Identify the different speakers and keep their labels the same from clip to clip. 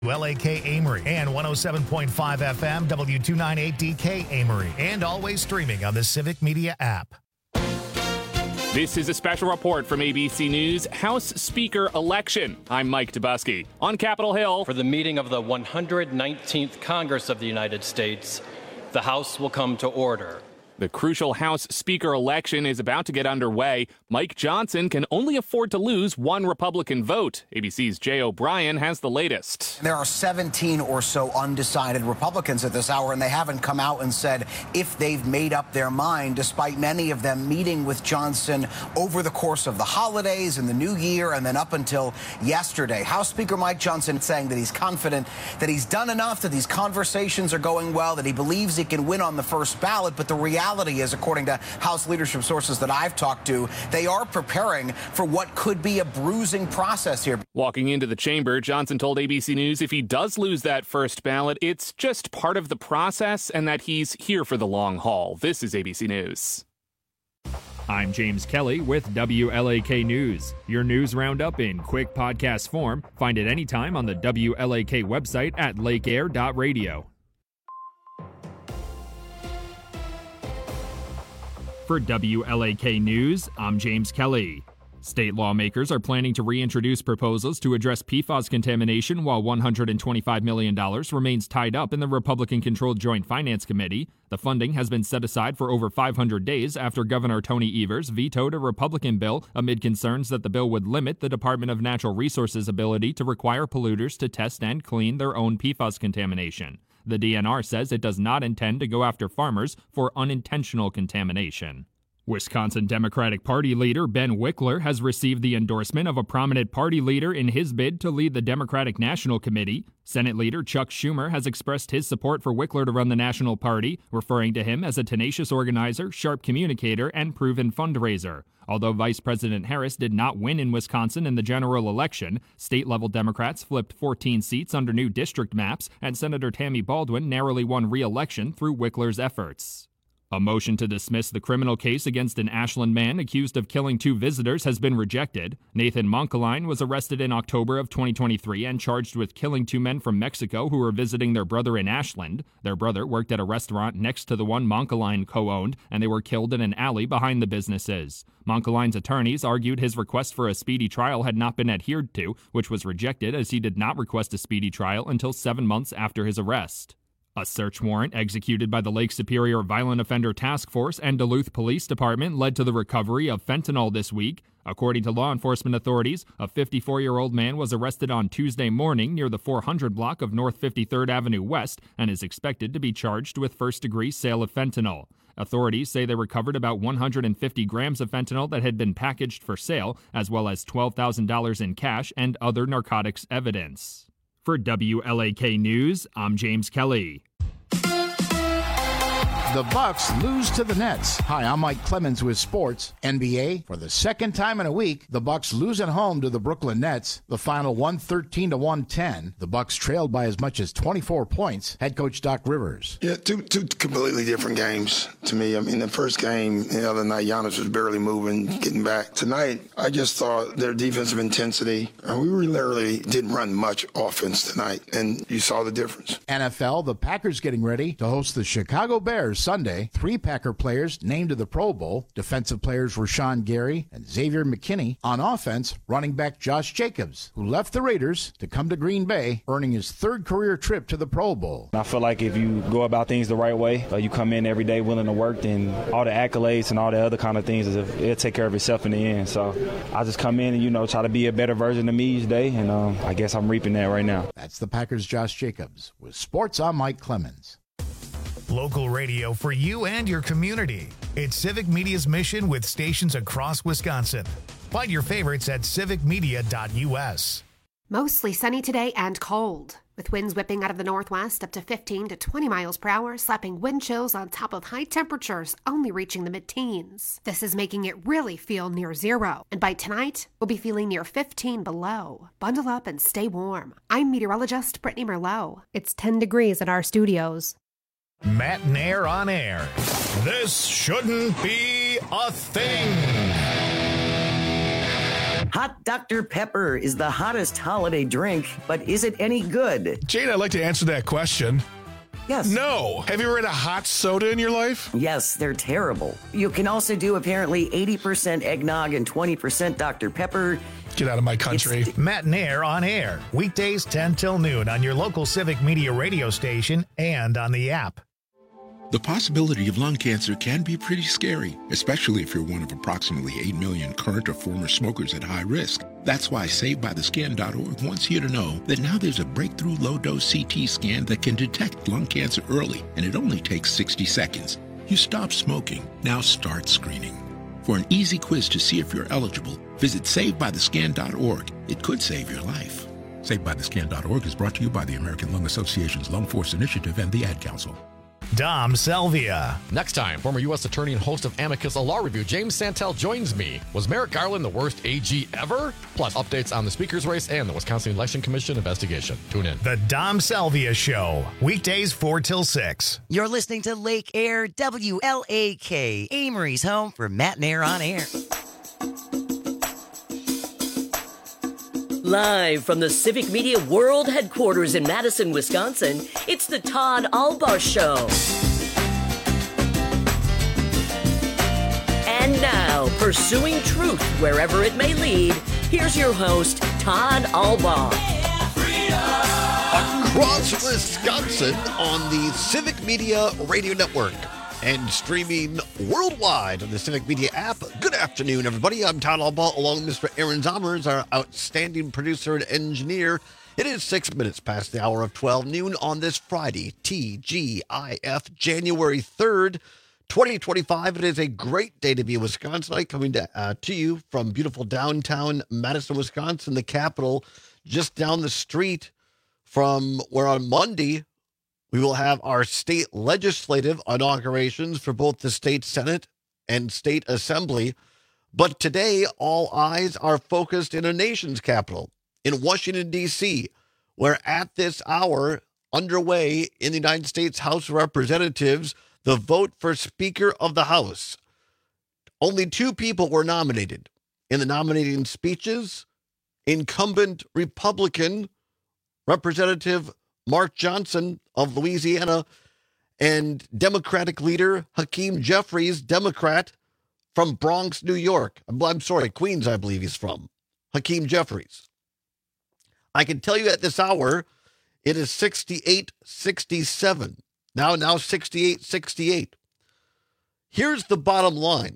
Speaker 1: LAK Amory and 107.5 FM W298DK Amory, and always streaming on the Civic Media app.
Speaker 2: This is a special report from ABC News House Speaker election. I'm Mike Dubusky. On Capitol Hill,
Speaker 3: for the meeting of the 119th Congress of the United States, the House will come to order.
Speaker 2: The crucial House Speaker election is about to get underway. Mike Johnson can only afford to lose one Republican vote. ABC's Jay O'Brien has the latest.
Speaker 4: There are 17 or so undecided Republicans at this hour, and they haven't come out and said if they've made up their mind, despite many of them meeting with Johnson over the course of the holidays and the new year and then up until yesterday. House Speaker Mike Johnson saying that he's confident that he's done enough, that these conversations are going well, that he believes he can win on the first ballot, but the reality is, according to House leadership sources that I've talked to, they are preparing for what could be a bruising process here.
Speaker 2: Walking into the chamber, Johnson told ABC News if he does lose that first ballot, it's just part of the process and that he's here for the long haul. This is ABC News.
Speaker 5: I'm James Kelly with WLAK News. Your news roundup in quick podcast form. Find it anytime on the WLAK website at lakeair.radio. For WLAK News, I'm James Kelly. State lawmakers are planning to reintroduce proposals to address PFAS contamination while $125 million remains tied up in the Republican-controlled Joint Finance Committee. The funding has been set aside for over 500 days after Governor Tony Evers vetoed a Republican bill amid concerns that the bill would limit the Department of Natural Resources' ability to require polluters to test and clean their own PFAS contamination. The DNR says it does not intend to go after farmers for unintentional contamination. Wisconsin Democratic Party leader Ben Wickler has received the endorsement of a prominent party leader in his bid to lead the Democratic National Committee. Senate leader Chuck Schumer has expressed his support for Wickler to run the National Party, referring to him as a tenacious organizer, sharp communicator, and proven fundraiser. Although Vice President Harris did not win in Wisconsin in the general election, state-level Democrats flipped 14 seats under new district maps, and Senator Tammy Baldwin narrowly won re-election through Wickler's efforts. A motion to dismiss the criminal case against an Ashland man accused of killing two visitors has been rejected. Nathan Monkeline was arrested in October of 2023 and charged with killing two men from Mexico who were visiting their brother in Ashland. Their brother worked at a restaurant next to the one Monkeline co-owned, and they were killed in an alley behind the businesses. Monkeline's attorneys argued his request for a speedy trial had not been adhered to, which was rejected as he did not request a speedy trial until 7 months after his arrest. A search warrant executed by the Lake Superior Violent Offender Task Force and Duluth Police Department led to the recovery of fentanyl this week. According to law enforcement authorities, a 54-year-old man was arrested on Tuesday morning near the 400 block of North 53rd Avenue West and is expected to be charged with first-degree sale of fentanyl. Authorities say they recovered about 150 grams of fentanyl that had been packaged for sale, as well as $12,000 in cash and other narcotics evidence. For WLAK News, I'm James Kelly.
Speaker 6: The Bucks lose to the Nets. Hi, I'm Mike Clemens with Sports. NBA, for the second time in a week, the Bucks lose at home to the Brooklyn Nets. The final 113-110. The Bucks trailed by as much as 24 points. Head coach Doc Rivers.
Speaker 7: Yeah, two completely different games to me. I mean, the first game, the other night, Giannis was barely moving, getting back. Tonight, I just thought their defensive intensity, we literally didn't run much offense tonight, and you saw the difference.
Speaker 6: NFL, the Packers getting ready to host the Chicago Bears Sunday. 3 Packer players named to the Pro Bowl. Defensive players Rashawn Gary and Xavier McKinney. On offense, running back Josh Jacobs, who left the Raiders to come to Green Bay, earning his 3rd career trip to the Pro Bowl.
Speaker 8: I feel like if you go about things the right way, you come in every day willing to work, then all the accolades and all the other kind of things, it'll take care of itself in the end. So I just come in and, try to be a better version of me each day, and I guess I'm reaping that right now.
Speaker 6: That's the Packers' Josh Jacobs. With Sports, I'm Mike Clemens.
Speaker 1: Local radio for you and your community. It's Civic Media's mission with stations across Wisconsin. Find your favorites at civicmedia.us.
Speaker 9: Mostly sunny today and cold, with winds whipping out of the northwest up to 15 to 20 miles per hour, slapping wind chills on top of high temperatures only reaching the mid-teens. This is making it really feel near zero, and by tonight, we'll be feeling near 15 below. Bundle up and stay warm. I'm meteorologist Brittany Merlot. It's 10 degrees in our studios.
Speaker 1: Matt Nair on air. This shouldn't be a thing.
Speaker 10: Hot Dr. Pepper is the hottest holiday drink, but is it any good?
Speaker 11: Jane, I'd like to answer that question.
Speaker 10: Yes.
Speaker 11: No. Have you ever had a hot soda in your life?
Speaker 10: Yes, they're terrible. You can also do apparently 80% eggnog and 20% Dr. Pepper.
Speaker 11: Get out of my country.
Speaker 1: Matt and Air on air. Weekdays 10 till noon on your local Civic Media radio station and on the app.
Speaker 12: The possibility of lung cancer can be pretty scary, especially if you're one of approximately 8 million current or former smokers at high risk. That's why SaveByTheScan.org wants you to know that now there's a breakthrough low-dose CT scan that can detect lung cancer early, and it only takes 60 seconds. You stop smoking, now start screening. For an easy quiz to see if you're eligible, visit SaveByTheScan.org. It could save your life. SaveByTheScan.org is brought to you by the American Lung Association's Lung Force Initiative and the Ad Council.
Speaker 1: Dom Selvia.
Speaker 13: Next time, former U.S. Attorney and host of Amicus, a law review, James Santel joins me. Was Merrick Garland the worst AG ever? Plus, updates on the speaker's race and the Wisconsin Election Commission investigation. Tune in.
Speaker 1: The Dom Selvia Show. Weekdays 4 till 6.
Speaker 14: You're listening to Lake Air WLAK, Amory's home for Matt and Air on Air.
Speaker 15: Live from the Civic Media World Headquarters in Madison, Wisconsin, it's the Todd Albaugh Show. And now, pursuing truth wherever it may lead, here's your host, Todd Albaugh.
Speaker 16: Across Wisconsin on the Civic Media Radio Network and streaming worldwide on the Civic Media app. Good afternoon, everybody. I'm Todd Albaugh, along with Mr. Aaron Zommers, our outstanding producer and engineer. It is 6 minutes past the hour of 12 noon on this Friday, TGIF, January 3rd, 2025. It is a great day to be a Wisconsinite, coming to you from beautiful downtown Madison, Wisconsin, the capital, just down the street from where on Monday we will have our state legislative inaugurations for both the state Senate and state assembly. But today, all eyes are focused in a nation's capital, in Washington, D.C., where at this hour, underway in the United States House of Representatives, the vote for Speaker of the House. Only two people were nominated. In the nominating speeches, incumbent Republican Representative Mark Johnson of Louisiana and Democratic leader Hakeem Jeffries, Democrat from Bronx, New York. Queens, I believe he's from. Hakeem Jeffries. I can tell you at this hour, it is 68-67. Now 68-68. Here's the bottom line.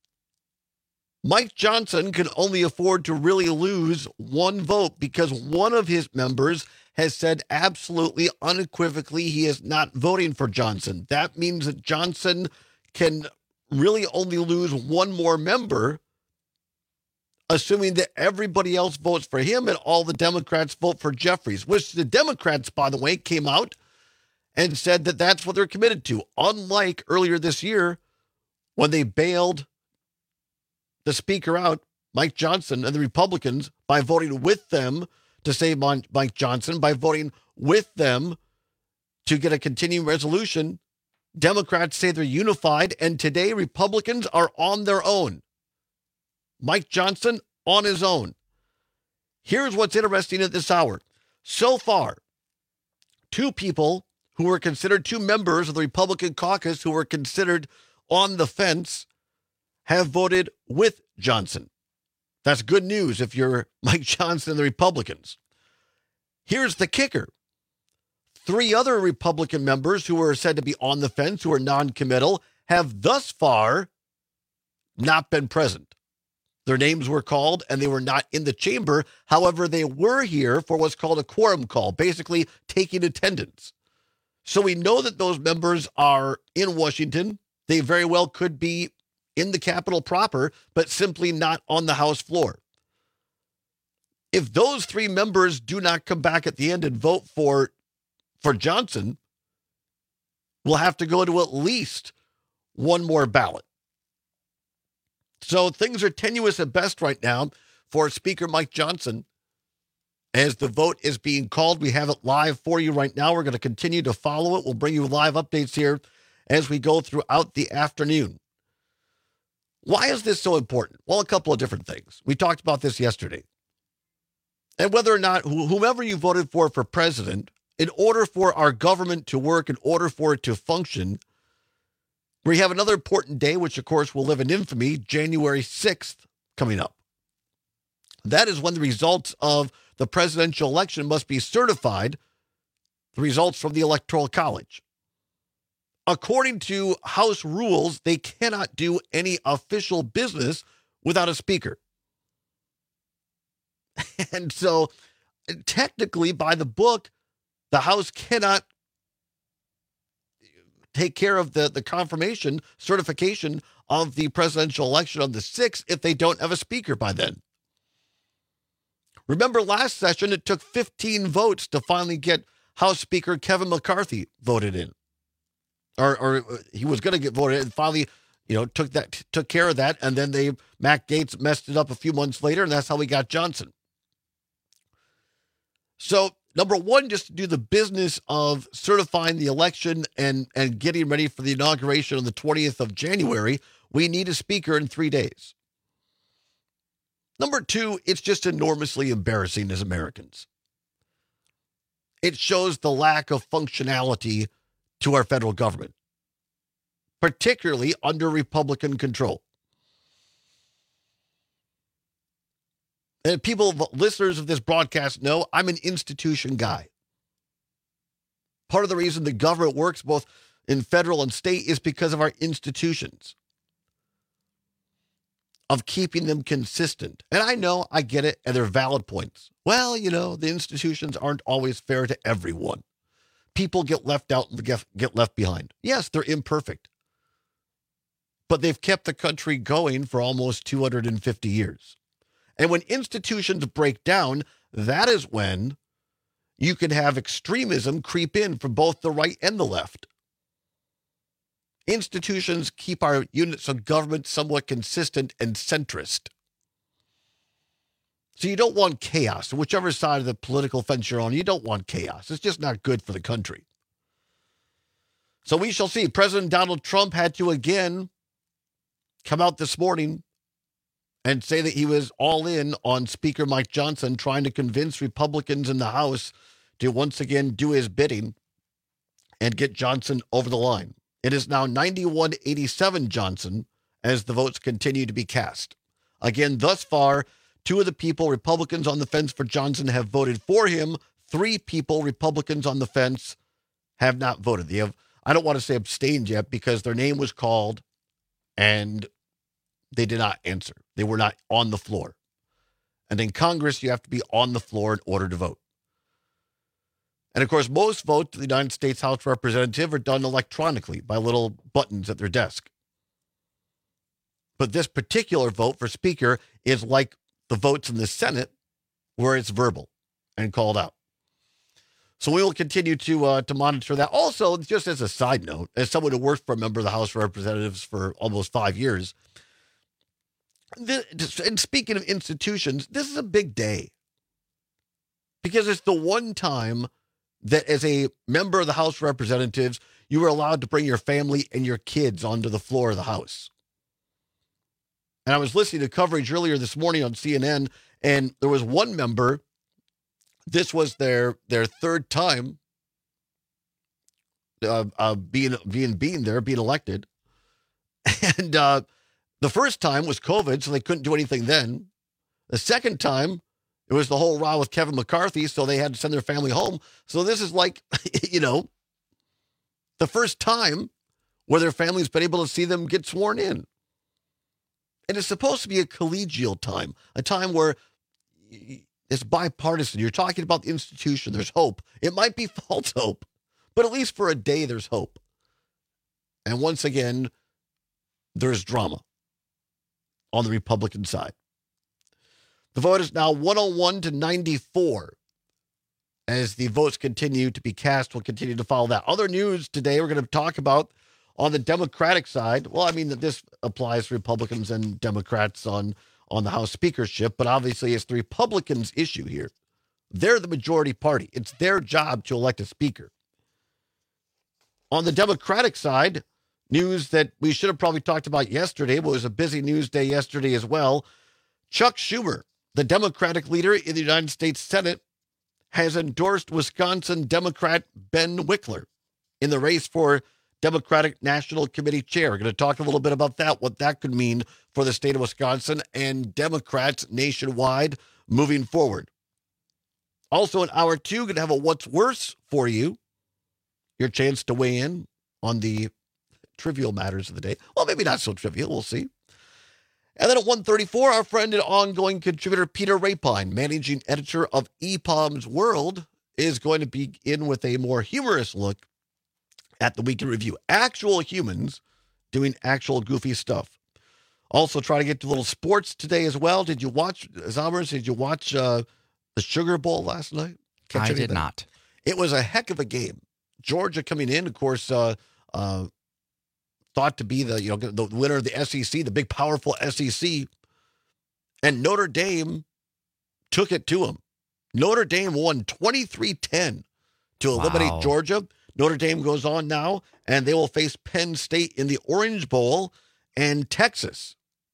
Speaker 16: Mike Johnson can only afford to really lose one vote because one of his members has said absolutely unequivocally he is not voting for Johnson. That means that Johnson can really only lose one more member, assuming that everybody else votes for him and all the Democrats vote for Jeffries, which the Democrats, by the way, came out and said that that's what they're committed to. Unlike earlier this year when they bailed the speaker out, Mike Johnson, and the Republicans by voting with them to save Mike Johnson, by voting with them to get a continuing resolution. Democrats say they're unified, and today Republicans are on their own. Mike Johnson on his own. Here's what's interesting at this hour. So far, two people who were considered, two members of the Republican caucus who were considered on the fence, have voted with Johnson. That's good news if you're Mike Johnson and the Republicans. Here's the kicker. Three other Republican members who are said to be on the fence, who are non-committal, have thus far not been present. Their names were called and they were not in the chamber. However, they were here for what's called a quorum call, basically taking attendance. So we know that those members are in Washington. They very well could be in the Capitol proper, but simply not on the House floor. If those three members do not come back at the end and vote for Johnson, we'll have to go to at least one more ballot. So things are tenuous at best right now for Speaker Mike Johnson. As the vote is being called, we have it live for you right now. We're going to continue to follow it. We'll bring you live updates here as we go throughout the afternoon. Why is this so important? Well, a couple of different things. We talked about this yesterday. And whether or not whomever you voted for president, in order for our government to work, in order for it to function, we have another important day, which of course will live in infamy, January 6th coming up. That is when the results of the presidential election must be certified, the results from the Electoral College. According to House rules, they cannot do any official business without a speaker. And so, technically, by the book, the House cannot take care of the confirmation, certification of the presidential election on the 6th if they don't have a speaker by then. Remember last session, it took 15 votes to finally get House Speaker Kevin McCarthy voted in. Or he was going to get voted and finally, took care of that. And then Matt Gaetz messed it up a few months later, and that's how we got Johnson. So, number one, just to do the business of certifying the election and getting ready for the inauguration on the 20th of January, we need a speaker in 3 days. Number two, it's just enormously embarrassing as Americans. It shows the lack of functionality to our federal government, particularly under Republican control. And listeners of this broadcast know I'm an institution guy. Part of the reason the government works both in federal and state is because of our institutions, of keeping them consistent. And I know, I get it, and they're valid points. Well, the institutions aren't always fair to everyone. People get left out and get left behind. Yes, they're imperfect. But they've kept the country going for almost 250 years. And when institutions break down, that is when you can have extremism creep in from both the right and the left. Institutions keep our units of government somewhat consistent and centrist. So you don't want chaos. Whichever side of the political fence you're on, you don't want chaos. It's just not good for the country. So we shall see. President Donald Trump had to again come out this morning and say that he was all in on Speaker Mike Johnson, trying to convince Republicans in the House to once again do his bidding and get Johnson over the line. It is now 91-87 Johnson as the votes continue to be cast. Again, thus far, 2 of the people, Republicans on the fence for Johnson, have voted for him. 3 people, Republicans on the fence, have not voted. I don't want to say abstained yet because their name was called and they did not answer. They were not on the floor. And in Congress, you have to be on the floor in order to vote. And of course, most votes to the United States House of Representatives are done electronically by little buttons at their desk. But this particular vote for Speaker is like the votes in the Senate, where it's verbal and called out. So we will continue to monitor that. Also, just as a side note, as someone who worked for a member of the House of Representatives for almost 5 years, and speaking of institutions, this is a big day because it's the one time that as a member of the House of Representatives, you were allowed to bring your family and your kids onto the floor of the House. And I was listening to coverage earlier this morning on CNN, and there was one member, this was their third time being elected. And the first time was COVID, so they couldn't do anything then. The second time, it was the whole row with Kevin McCarthy, so they had to send their family home. So this is like, the first time where their family's been able to see them get sworn in. And it's supposed to be a collegial time, a time where it's bipartisan. You're talking about the institution. There's hope. It might be false hope, but at least for a day, there's hope. And once again, there's drama on the Republican side. The vote is now 101-94. As the votes continue to be cast, we'll continue to follow that. Other news today we're going to talk about on the Democratic side. Well, I mean, that this applies to Republicans and Democrats on the House speakership, but obviously it's the Republicans' issue here. They're the majority party. It's their job to elect a speaker. On the Democratic side, News that we should have probably talked about yesterday, but it was a busy news day yesterday as well. Chuck Schumer, the Democratic leader in the United States Senate, has endorsed Wisconsin Democrat Ben Wickler in the race for Democratic National Committee chair. We're going to talk a little bit about that, what that could mean for the state of Wisconsin and Democrats nationwide moving forward. Also in hour 2, going to have a What's Worse for you. Your chance to weigh in on the trivial matters of the day. Well, maybe not so trivial. We'll see. And then at 1:34, our friend and ongoing contributor Peter Rapine, managing editor of EPOM's World, is going to begin with a more humorous look at the week in review. Actual humans doing actual goofy stuff. Also try to get to a little sports today as well. Did you watch, Zombers, did you watch the Sugar Bowl last night?
Speaker 17: I did not.
Speaker 16: It was a heck of a game. Georgia coming in, of course, thought to be the winner of the SEC, the big, powerful SEC. And Notre Dame took it to them. Notre Dame won 23-10 to eliminate Georgia. Notre Dame goes on now, and they will face Penn State in the Orange Bowl and Texas.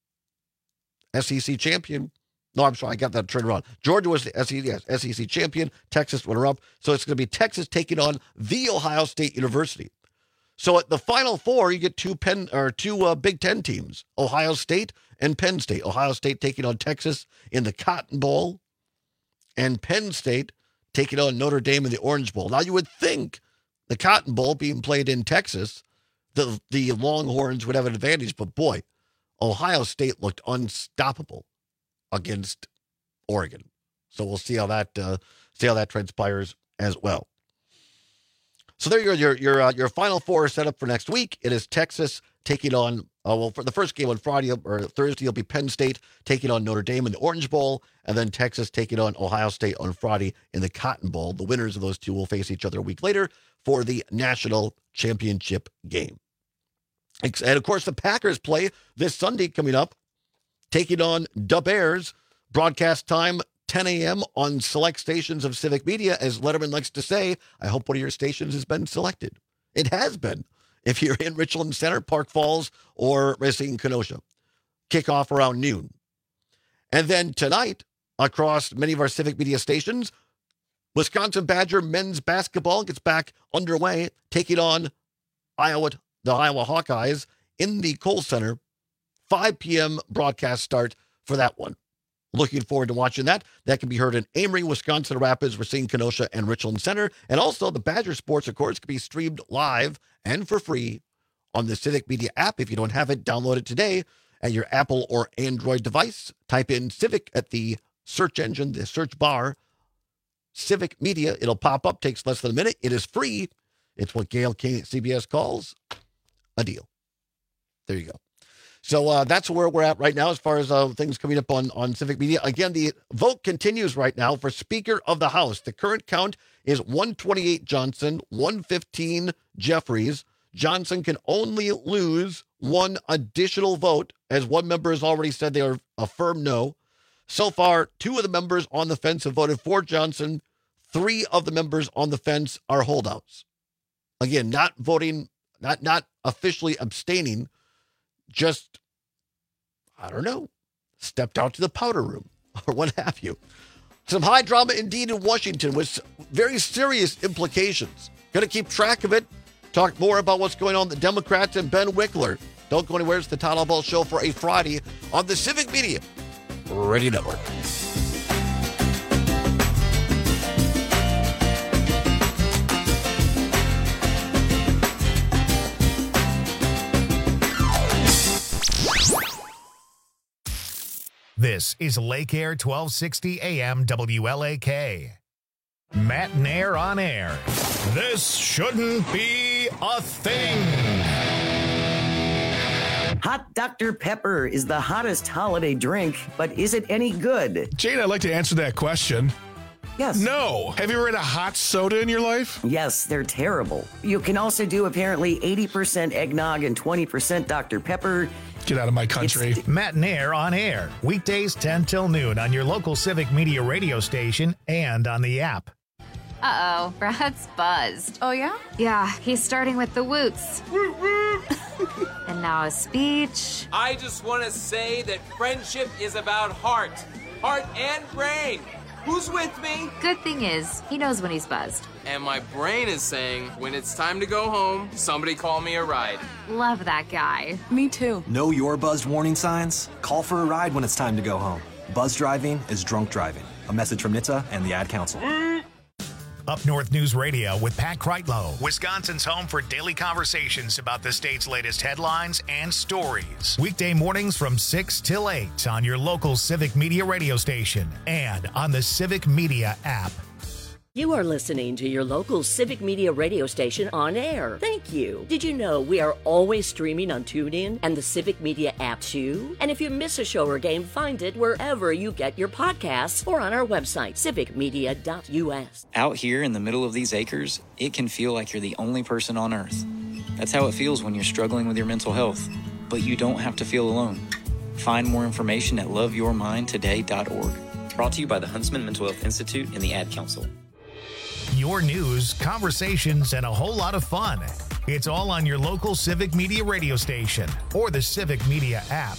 Speaker 16: SEC champion. No, I'm sorry, I got that turned around. Georgia was the SEC champion, Texas runner-up. So it's going to be Texas taking on the Ohio State University. So at the Final Four, you get two Big Ten teams, Ohio State and Penn State. Ohio State taking on Texas in the Cotton Bowl, and Penn State taking on Notre Dame in the Orange Bowl. Now, you would think the Cotton Bowl being played in Texas, the Longhorns would have an advantage, but boy, Ohio State looked unstoppable against Oregon. So we'll see how that transpires as well. So there you go. Your Final Four is set up for next week. It is Texas taking on, for the first game on Friday or Thursday, it'll be Penn State taking on Notre Dame in the Orange Bowl, and then Texas taking on Ohio State on Friday in the Cotton Bowl. The winners of those two will face each other a week later for the national championship game. And, of course, the Packers play this Sunday coming up, taking on the Bears. Broadcast time, 10 a.m. on select stations of Civic Media. As Letterman likes to say, I hope one of your stations has been selected. It has been. If you're in Richland Center, Park Falls, or Racine, Kenosha. Kickoff around noon. And then tonight, across many of our Civic Media stations, Wisconsin Badger men's basketball gets back underway, taking on the Iowa Hawkeyes in the Kohl Center. 5 p.m. broadcast start for that one. Looking forward to watching that. That can be heard in Amory, Wisconsin Rapids, Racine, Kenosha, and Richland Center. And also the Badger Sports, of course, can be streamed live and for free on the Civic Media app. If you don't have it, download it today at your Apple or Android device. Type in Civic at the search engine, the search bar, Civic Media. It'll pop up. Takes less than a minute. It is free. It's what Gail King at CBS calls a deal. There you go. So that's where we're at right now as far as things coming up on Civic Media. Again, the vote continues right now for Speaker of the House. The current count is 128 Johnson, 115 Jeffries. Johnson can only lose one additional vote, as one member has already said they are a firm no. So far, 2 of the members on the fence have voted for Johnson. 3 of the members on the fence are holdouts. Again, not voting, not officially abstaining, just, I don't know, stepped out to the powder room or what have you. Some high drama indeed in Washington with very serious implications. Going to keep track of it. Talk more about what's going on with the Democrats and Ben Wickler. Don't go anywhere. It's the Todd Albaugh Show for a Friday on the Civic Media Radio Network.
Speaker 1: This is Lake Air 1260 AM WLAK. Matt Nair on air. This shouldn't be a thing.
Speaker 10: Hot Dr. Pepper is the hottest holiday drink, but is it any good?
Speaker 11: Jane, I'd like to answer that question.
Speaker 10: Yes.
Speaker 11: No. Have you ever had a hot soda in your life?
Speaker 10: Yes, they're terrible. You can also do apparently 80% eggnog and 20% Dr. Pepper.
Speaker 11: Get out of my country.
Speaker 1: Matt Nair on air. Weekdays 10 till noon on your local Civic Media radio station and on the app.
Speaker 18: Uh-oh, Brad's buzzed.
Speaker 19: Oh, yeah?
Speaker 18: Yeah, he's starting with the woots.
Speaker 17: And now a speech.
Speaker 18: I just want to say that friendship is about heart and brain. Who's with me?
Speaker 17: Good thing is, he knows when he's buzzed.
Speaker 18: And my brain is saying, when it's time to go home, somebody call me a ride.
Speaker 17: Love that guy.
Speaker 19: Me too.
Speaker 20: Know your buzzed warning signs? Call for a ride when it's time to go home. Buzz driving is drunk driving. A message from NHTSA and the Ad Council.
Speaker 1: Up North News Radio with Pat Kreitlow, Wisconsin's home for daily conversations about the state's latest headlines and stories. Weekday mornings from 6 till 8 on your local Civic Media radio station and on the Civic Media app.
Speaker 15: You are listening to your local Civic Media radio station on air. Thank you. Did you know we are always streaming on TuneIn and the Civic Media app too? And if you miss a show or game, find it wherever you get your podcasts or on our website, civicmedia.us.
Speaker 21: Out here in the middle of these acres, it can feel like you're the only person on earth. That's how it feels when you're struggling with your mental health. But you don't have to feel alone. Find more information at loveyourmindtoday.org. Brought to you by the Huntsman Mental Health Institute and the Ad Council.
Speaker 1: Your news, conversations, and a whole lot of fun. It's all on your local Civic Media radio station or the Civic Media app.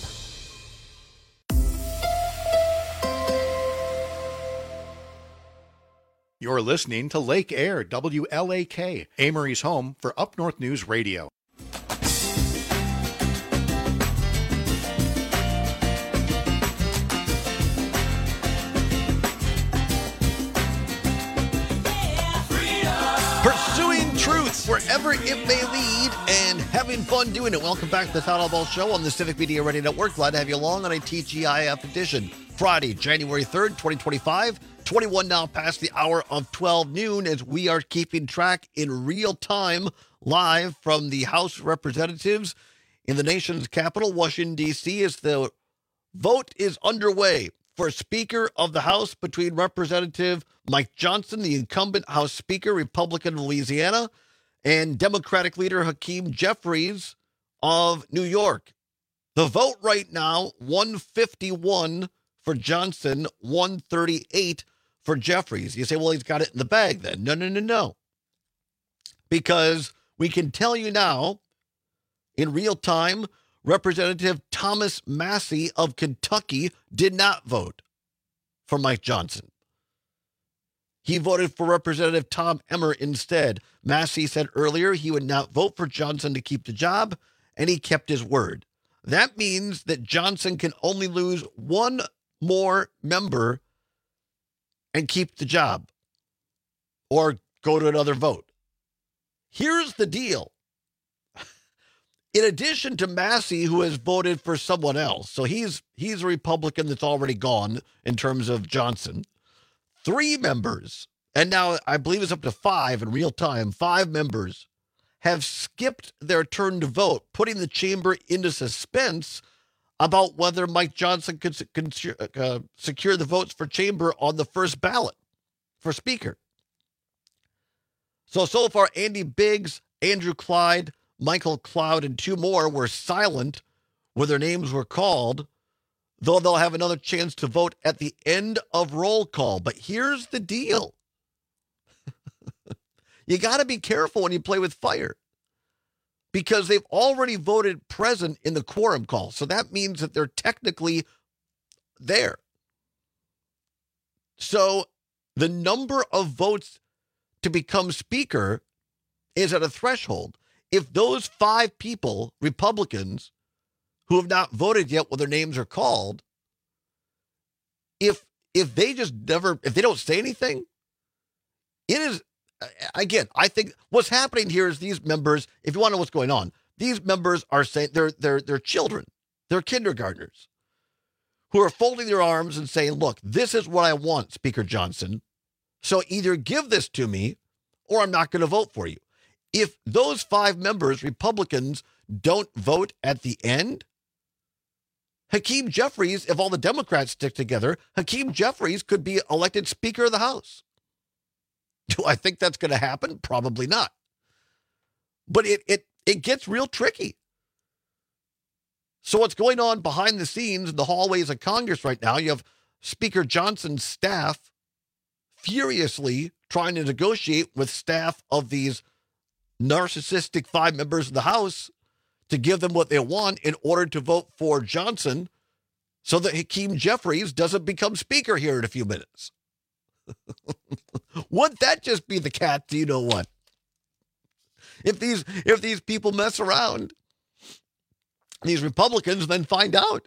Speaker 6: You're listening to Lake Air, WLAK, Amory's home for Up North News Radio.
Speaker 16: Pursuing truth wherever it may lead and having fun doing it. Welcome back to the Town Hall Ball Show on the Civic Media Radio Network. Glad to have you along on a TGIF edition. Friday, January 3rd, 2025. 21 now past the hour of 12 noon as we are keeping track in real time live from the House of Representatives in the nation's capital, Washington, D.C. as the vote is underway for Speaker of the House between Representative Mike Johnson, the incumbent House Speaker, Republican of Louisiana, and Democratic leader Hakeem Jeffries of New York. The vote right now, 151 for Johnson, 138 for Jeffries. You say, well, he's got it in the bag then. No. Because we can tell you now, in real time, Representative Thomas Massie of Kentucky did not vote for Mike Johnson. He voted for Representative Tom Emmer instead. Massie said earlier he would not vote for Johnson to keep the job, and he kept his word. That means that Johnson can only lose one more member and keep the job or go to another vote. Here's the deal. In addition to Massie, who has voted for someone else, so he's a Republican that's already gone in terms of Johnson, 3 members, and now I believe it's up to 5 in real time, 5 members have skipped their turn to vote, putting the chamber into suspense about whether Mike Johnson could secure the votes for chamber on the first ballot for Speaker. So far, Andy Biggs, Andrew Clyde, Michael Cloud, and 2 more were silent when their names were called, though they'll have another chance to vote at the end of roll call. But here's the deal. You got to be careful when you play with fire because they've already voted present in the quorum call. So that means that they're technically there. So the number of votes to become Speaker is at a threshold. If those 5 people, Republicans, who have not voted yet when their names are called, if they just never, if they don't say anything, it is, again, I think what's happening here is these members, if you want to know what's going on, these members are saying they're children, they're kindergartners who are folding their arms and saying, look, this is what I want, Speaker Johnson. So either give this to me or I'm not going to vote for you. If those 5 members, Republicans, don't vote at the end, Hakeem Jeffries, if all the Democrats stick together, Hakeem Jeffries could be elected Speaker of the House. Do I think that's going to happen? Probably not. But it gets real tricky. So what's going on behind the scenes in the hallways of Congress right now, you have Speaker Johnson's staff furiously trying to negotiate with staff of these narcissistic 5 members of the House to give them what they want in order to vote for Johnson so that Hakeem Jeffries doesn't become speaker here in a few minutes. Wouldn't that just be the cat? Do you know what? If these people mess around, these Republicans then find out.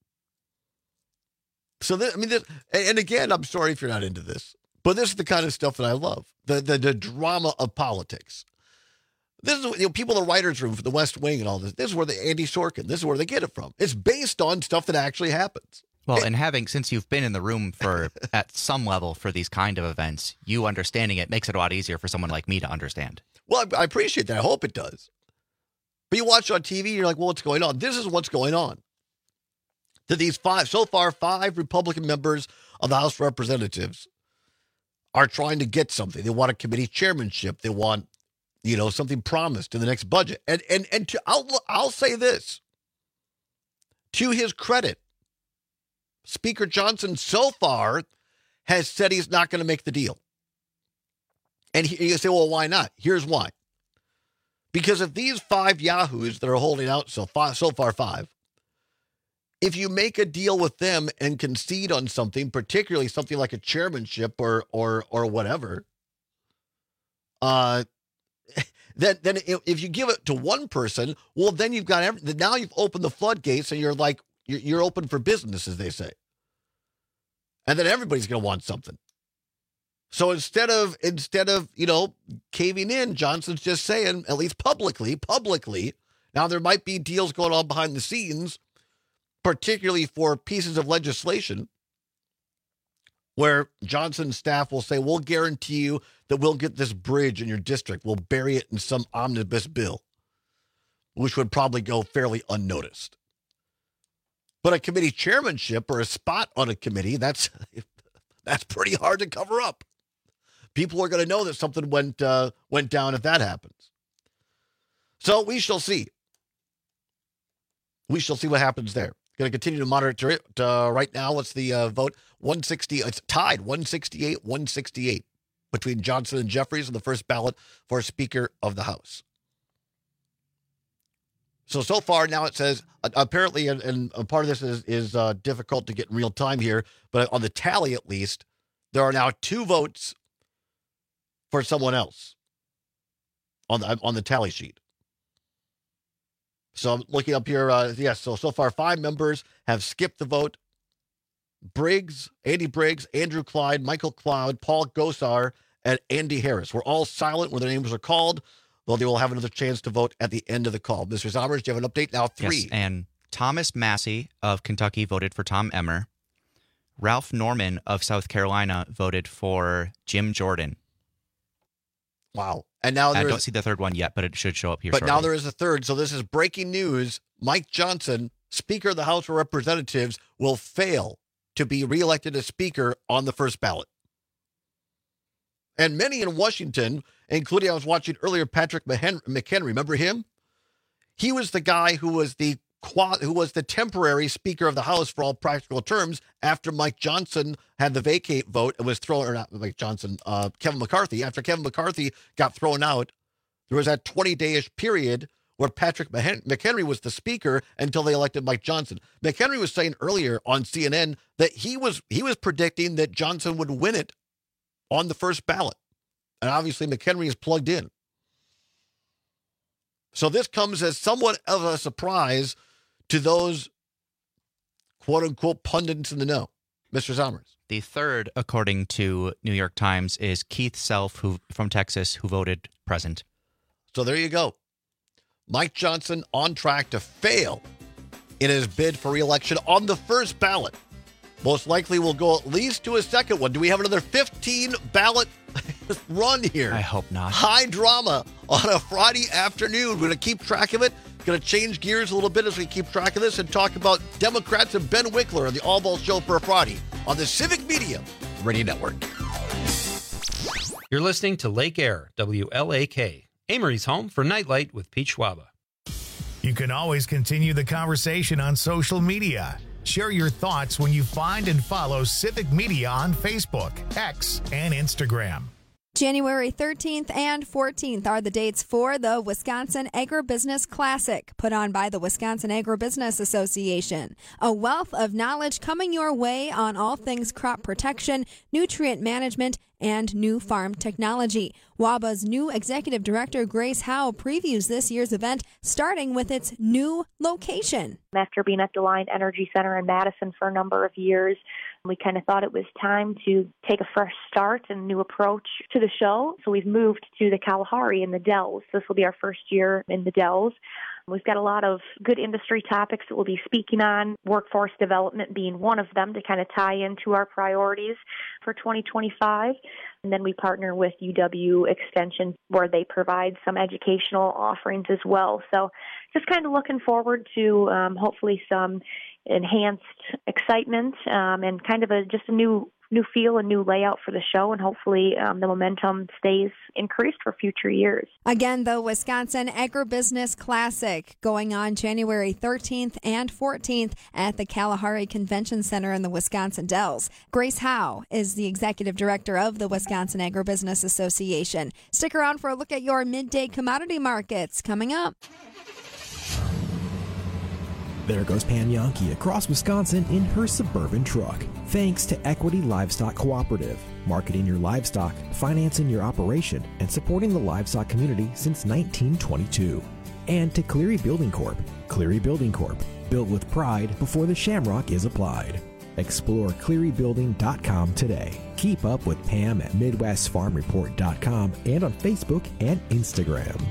Speaker 16: So and again, I'm sorry if you're not into this, but this is the kind of stuff that I love. The drama of politics. This is people in the writers' room for the West Wing and all this. This is where Andy Sorkin. This is where they get it from. It's based on stuff that actually happens.
Speaker 19: Well, and since you've been in the room at some level for these kind of events, you understanding it makes it a lot easier for someone like me to understand.
Speaker 16: Well, I appreciate that. I hope it does. But you watch on TV, you're like, well, what's going on? This is what's going on. That these five Republican members of the House of Representatives are trying to get something. They want a committee chairmanship. They want, something promised in the next budget. I'll say this. To his credit, Speaker Johnson so far has said he's not going to make the deal. And you say, well, why not? Here's why. Because if these 5 yahoos that are holding out so far 5, if you make a deal with them and concede on something, particularly something like a chairmanship or whatever, then if you give it to one person, well, then you've got now you've opened the floodgates and you're open for business, as they say. And then everybody's going to want something. So instead of caving in, Johnson's just saying, at least publicly, now there might be deals going on behind the scenes, particularly for pieces of legislation where Johnson's staff will say, we'll guarantee you that we'll get this bridge in your district. We'll bury it in some omnibus bill, which would probably go fairly unnoticed. But a committee chairmanship or a spot on a committee, that's pretty hard to cover up. People are going to know that something went down if that happens. So we shall see. We shall see what happens there. Going to continue to monitor it. Right now, what's the vote? 160. It's tied 168 between Johnson and Jeffries on the first ballot for Speaker of the House. So far now it says, apparently, and a part of this is difficult to get in real time here, but on the tally at least, there are now 2 votes for someone else on the tally sheet. So I'm looking up here. So far 5 members have skipped the vote. Andy Briggs, Andrew Clyde, Michael Cloud, Paul Gosar, and Andy Harris were all silent when their names are called, though they will have another chance to vote at the end of the call. Mr. Zommers, do you have an update? Now 3.
Speaker 19: Yes, and Thomas Massey of Kentucky voted for Tom Emmer. Ralph Norman of South Carolina voted for Jim Jordan.
Speaker 16: Wow. And now
Speaker 19: I don't see the third one yet, but it should show up here
Speaker 16: But
Speaker 19: shortly.
Speaker 16: now there is a third. So this is breaking news. Mike Johnson, Speaker of the House of Representatives, will fail to be reelected as Speaker on the first ballot. And many in Washington, including I was watching earlier, Patrick McHenry, remember him? He was the guy who was the temporary Speaker of the House for all practical terms after Mike Johnson had the vacate vote and was thrown, or not Mike Johnson, Kevin McCarthy. After Kevin McCarthy got thrown out, there was that 20-day-ish period where Patrick McHenry was the Speaker until they elected Mike Johnson. McHenry was saying earlier on CNN that he was predicting that Johnson would win it on the first ballot. And obviously McHenry is plugged in. So this comes as somewhat of a surprise to those quote-unquote pundits in the know. Mr. Zommers.
Speaker 19: The third, according to New York Times, is Keith Self from Texas, who voted present.
Speaker 16: So there you go. Mike Johnson on track to fail in his bid for re-election on the first ballot. Most likely will go at least to a second one. Do we have another 15 ballot run here?
Speaker 19: I hope not.
Speaker 16: High drama on a Friday afternoon. We're going to keep track of it. Going to change gears a little bit as we keep track of this and talk about Democrats and Ben Wickler on the All Ball Show for a Friday on the Civic Media Radio Network.
Speaker 22: You're listening to Lake Air, WLAK, Amory's home for Nightlight with Pete Schwaba.
Speaker 1: You can always continue the conversation on social media. Share your thoughts when you find and follow Civic Media on Facebook, X, and Instagram.
Speaker 3: January 13th and 14th are the dates for the Wisconsin Agribusiness Classic, put on by the Wisconsin Agribusiness Association. A wealth of knowledge coming your way on all things crop protection, nutrient management, and new farm technology. WABA's new executive director, Grace Howe, previews this year's event, starting with its new location.
Speaker 4: After being at DeLine Energy Center in Madison for a number of years, we kind of thought it was time to take a fresh start and a new approach to the show. So we've moved to the Kalahari in the Dells. This will be our first year in the Dells. We've got a lot of good industry topics that we'll be speaking on, workforce development being one of them to kind of tie into our priorities for 2025. And then we partner with UW Extension where they provide some educational offerings as well. So just kind of looking forward to hopefully some enhanced excitement and kind of just a new feel, a new layout for the show, and hopefully the momentum stays increased for future years.
Speaker 3: Again, the Wisconsin Agribusiness Classic going on January 13th and 14th at the Kalahari Convention Center in the Wisconsin Dells. Grace Howe is the executive director of the Wisconsin Agribusiness Association. Stick around for a look at your midday commodity markets coming up.
Speaker 23: There goes Pam Yankee across Wisconsin in her Suburban truck. Thanks to Equity Livestock Cooperative, marketing your livestock, financing your operation, and supporting the livestock community since 1922. And to Cleary Building Corp. Cleary Building Corp. Built with pride before the shamrock is applied. Explore clearybuilding.com today. Keep up with Pam at MidwestFarmReport.com and on Facebook and Instagram.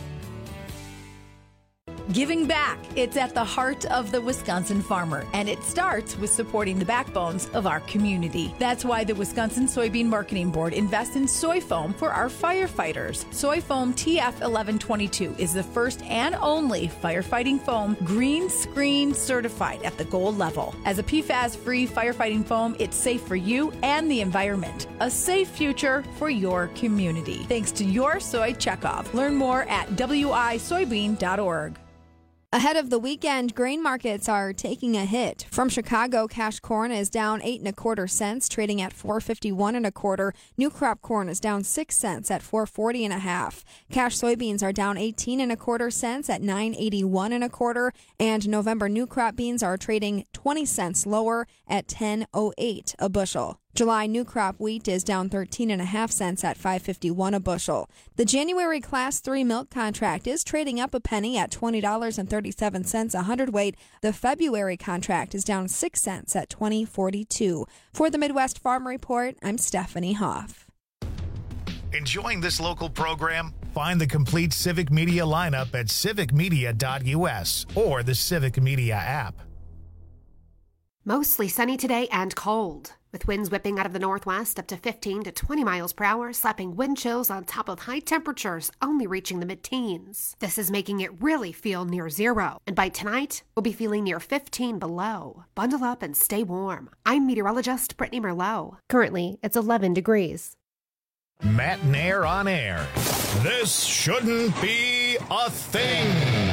Speaker 24: Giving back. It's at the heart of the Wisconsin farmer, and it starts with supporting the backbones of our community. That's why the Wisconsin Soybean Marketing Board invests in soy foam for our firefighters. Soy Foam TF1122 is the first and only firefighting foam green screen certified at the gold level. As a PFAS-free firefighting foam, it's safe for you and the environment. A safe future for your community. Thanks to your soy checkoff. Learn more at wisoybean.org.
Speaker 3: Ahead of the weekend, grain markets are taking a hit. From Chicago, cash corn is down 8 1/4 cents, trading at $4.51 1/4. New crop corn is down 6 cents at $4.40 1/2. Cash soybeans are down 18 1/4 cents at $9.81 1/4, and November new crop beans are trading 20 cents lower at $10.08 a bushel. July new crop wheat is down 13 1/2 cents at $5.51 a bushel. The January Class 3 milk contract is trading up a penny at $20.37 a hundredweight. The February contract is down 6 cents at $20.42. For the Midwest Farm Report, I'm Stephanie Hoff.
Speaker 1: Enjoying this local program? Find the complete Civic Media lineup at civicmedia.us or the Civic Media app.
Speaker 9: Mostly sunny today and cold, with winds whipping out of the northwest up to 15 to 20 miles per hour, slapping wind chills on top of high temperatures only reaching the mid-teens. This is making it really feel near zero, and by tonight, we'll be feeling near 15 below. Bundle up and stay warm. I'm meteorologist Brittany Merlot. Currently, it's 11 degrees.
Speaker 1: Matt Nair on air. This shouldn't be a thing.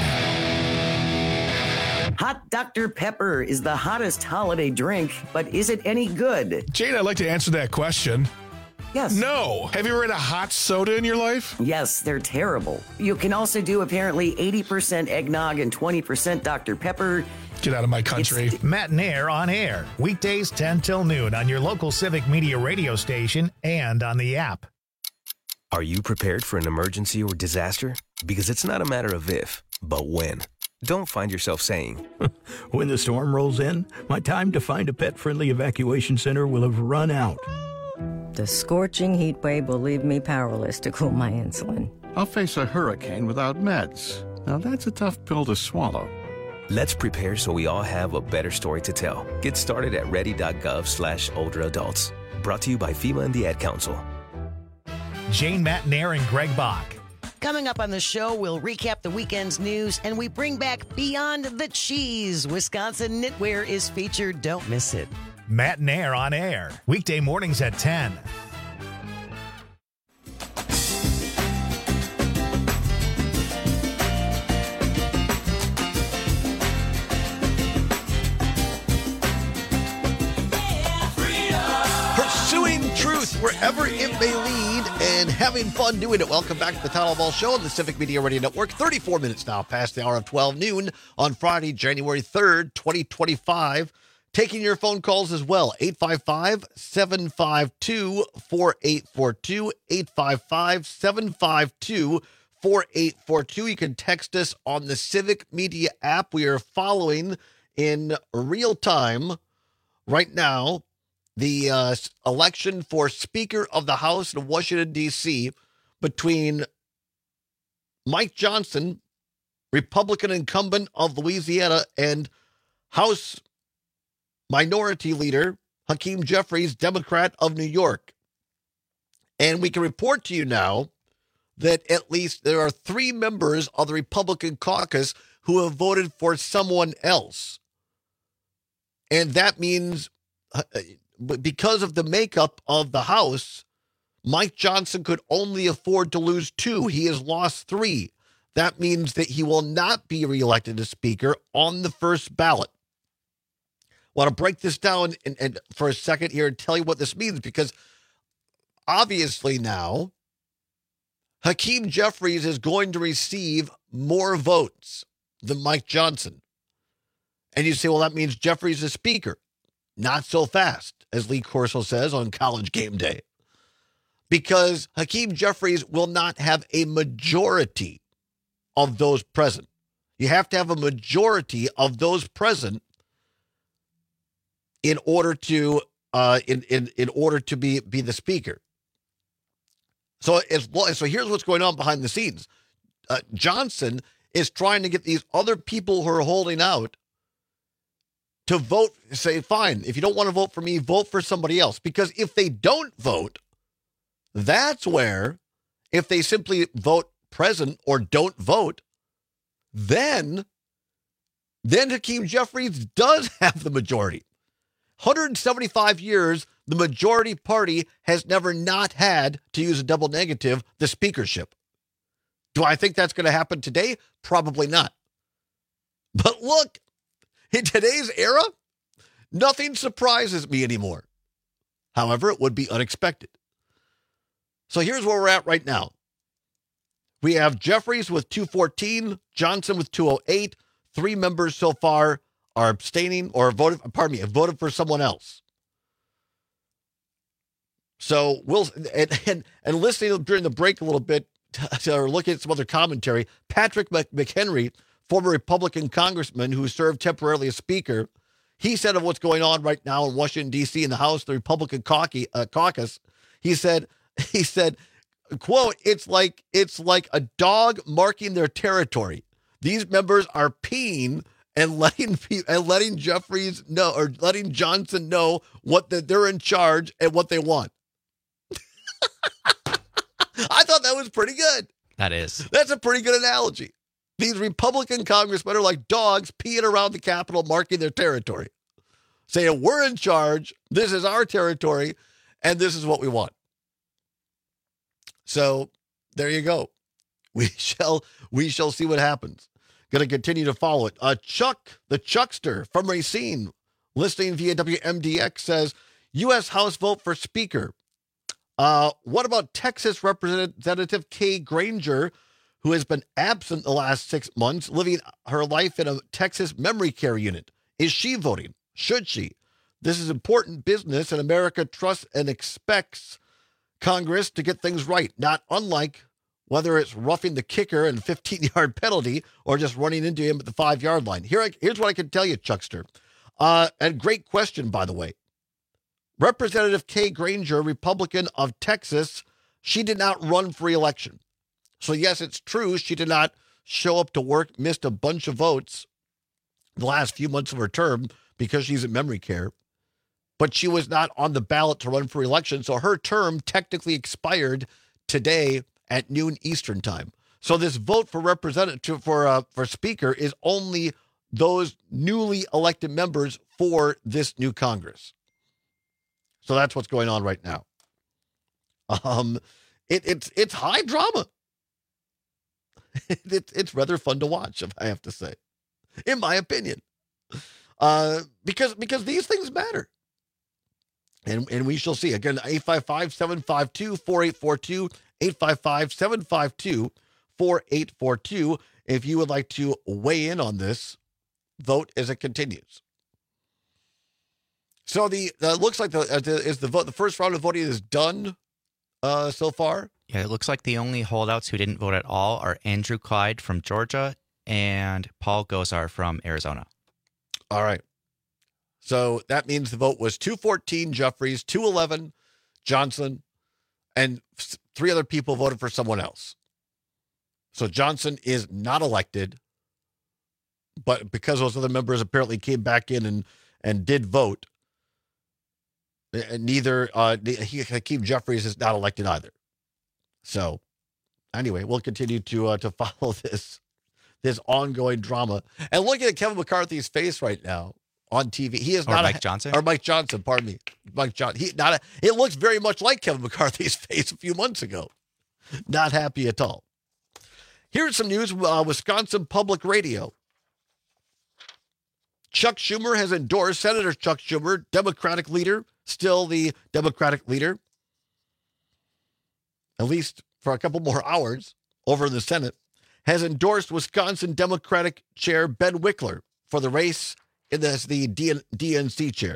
Speaker 10: Hot Dr. Pepper is the hottest holiday drink, but is it any good?
Speaker 11: Jane, I'd like to answer that question.
Speaker 10: Yes.
Speaker 11: No. Have you ever had a hot soda in your life?
Speaker 10: Yes, they're terrible. You can also do apparently 80% eggnog and 20% Dr. Pepper.
Speaker 11: Get out of my country.
Speaker 1: Matt Nair on air. Weekdays 10 till noon on your local Civic Media radio station and on the app.
Speaker 25: Are you prepared for an emergency or disaster? Because it's not a matter of if, but when. Don't find yourself saying,
Speaker 26: when the storm rolls in, my time to find a pet-friendly evacuation center will have run out.
Speaker 27: The scorching heat wave will leave me powerless to cool my insulin.
Speaker 28: I'll face a hurricane without meds. Now that's a tough pill to swallow.
Speaker 25: Let's prepare so we all have a better story to tell. Get started at ready.gov/older adults. Brought to you by FEMA and the Ad Council.
Speaker 1: Jane, Matt Nair, and Greg Bach.
Speaker 14: Coming up on the show, we'll recap the weekend's news and we bring back Beyond the Cheese. Wisconsin knitwear is featured. Don't miss it.
Speaker 1: Matt Nair on air. Weekday mornings at 10.
Speaker 16: Pursuing truth wherever it may lead, and having fun doing it. Welcome back to the Town Hall Ball Show on the Civic Media Radio Network. 34 minutes now past the hour of 12 noon on Friday, January 3rd, 2025. Taking your phone calls as well. 855-752-4842. 855-752-4842. You can text us on the Civic Media app. We are following in real time right now the election for Speaker of the House in Washington, D.C. between Mike Johnson, Republican incumbent of Louisiana, and House Minority Leader Hakeem Jeffries, Democrat of New York. And we can report to you now that at least there are 3 members of the Republican caucus who have voted for someone else. And that means because of the makeup of the House, Mike Johnson could only afford to lose 2. He has lost 3. That means that he will not be reelected as Speaker on the first ballot. I want to break this down and for a second here and tell you what this means, because obviously now Hakeem Jeffries is going to receive more votes than Mike Johnson. And you say, well, that means Jeffries is Speaker. Not so fast, as Lee Corso says on College Game Day, because Hakeem Jeffries will not have a majority of those present. You have to have a majority of those present in order to in order to be the Speaker. So here's what's going on behind the scenes. Johnson is trying to get these other people who are holding out to vote, say, fine, if you don't want to vote for me, vote for somebody else. Because if they don't vote, that's where, if they simply vote present or don't vote, then Hakeem Jeffries does have the majority. 175 years, the majority party has never not had, to use a double negative, the speakership. Do I think that's going to happen today? Probably not. But look, in today's era, nothing surprises me anymore. However, it would be unexpected. So here's where we're at right now. We have Jeffries with 214, Johnson with 208. 3 members so far are abstaining or voted for someone else. So we'll and listening during the break a little bit to look at some other commentary. Patrick McHenry, former Republican congressman who served temporarily as Speaker, he said of what's going on right now in Washington, D.C. in the House, the Republican caucus. He said, quote, it's like a dog marking their territory. These members are peeing and letting Jeffries know, or letting Johnson know that they're in charge and what they want. I thought that was pretty good.
Speaker 19: That is.
Speaker 16: That's a pretty good analogy. These Republican congressmen are like dogs peeing around the Capitol, marking their territory, saying, we're in charge, this is our territory, and this is what we want. So there you go. We shall see what happens. Going to continue to follow it. Chuck, the Chuckster from Racine, listening via WMDX, says, U.S. House vote for Speaker. What about Texas Representative Kay Granger, who has been absent the last 6 months, living her life in a Texas memory care unit? Is she voting? Should she? This is important business, and America trusts and expects Congress to get things right, not unlike whether it's roughing the kicker and 15-yard penalty or just running into him at the 5-yard line. Here's what I can tell you, Chuckster. And great question, by the way. Representative Kay Granger, Republican of Texas, she did not run for re-election. So, yes, it's true she did not show up to work, missed a bunch of votes the last few months of her term because she's in memory care. But she was not on the ballot to run for re-election, so her term technically expired today at noon Eastern time. So this vote for representative for Speaker is only those newly elected members for this new Congress. So that's what's going on right now. It's high drama. It's rather fun to watch, if I have to say, in my opinion, because these things matter. And we shall see. Again, 855-752-4842, 855-752-4842 if you would like to weigh in on this vote as it continues. So it looks like the first round of voting is done so far.
Speaker 19: Yeah, it looks like the only holdouts who didn't vote at all are Andrew Clyde from Georgia and Paul Gosar from Arizona.
Speaker 16: All right. So that means the vote was 214 Jeffries, 211 Johnson, and 3 other people voted for someone else. So Johnson is not elected, but because those other members apparently came back in and did vote, neither Hakeem Jeffries is not elected either. So anyway, we'll continue to follow this ongoing drama. And looking at Kevin McCarthy's face right now on TV, he is not
Speaker 19: Mike Johnson.
Speaker 16: Or Mike Johnson, pardon me, Mike Johnson. It looks very much like Kevin McCarthy's face a few months ago. Not happy at all. Here's some news. Wisconsin Public Radio. Chuck Schumer has endorsed Senator Chuck Schumer, Democratic leader, still the Democratic leader, at least for a couple more hours over in the Senate, has endorsed Wisconsin Democratic Chair Ben Wickler for the race as the DNC chair.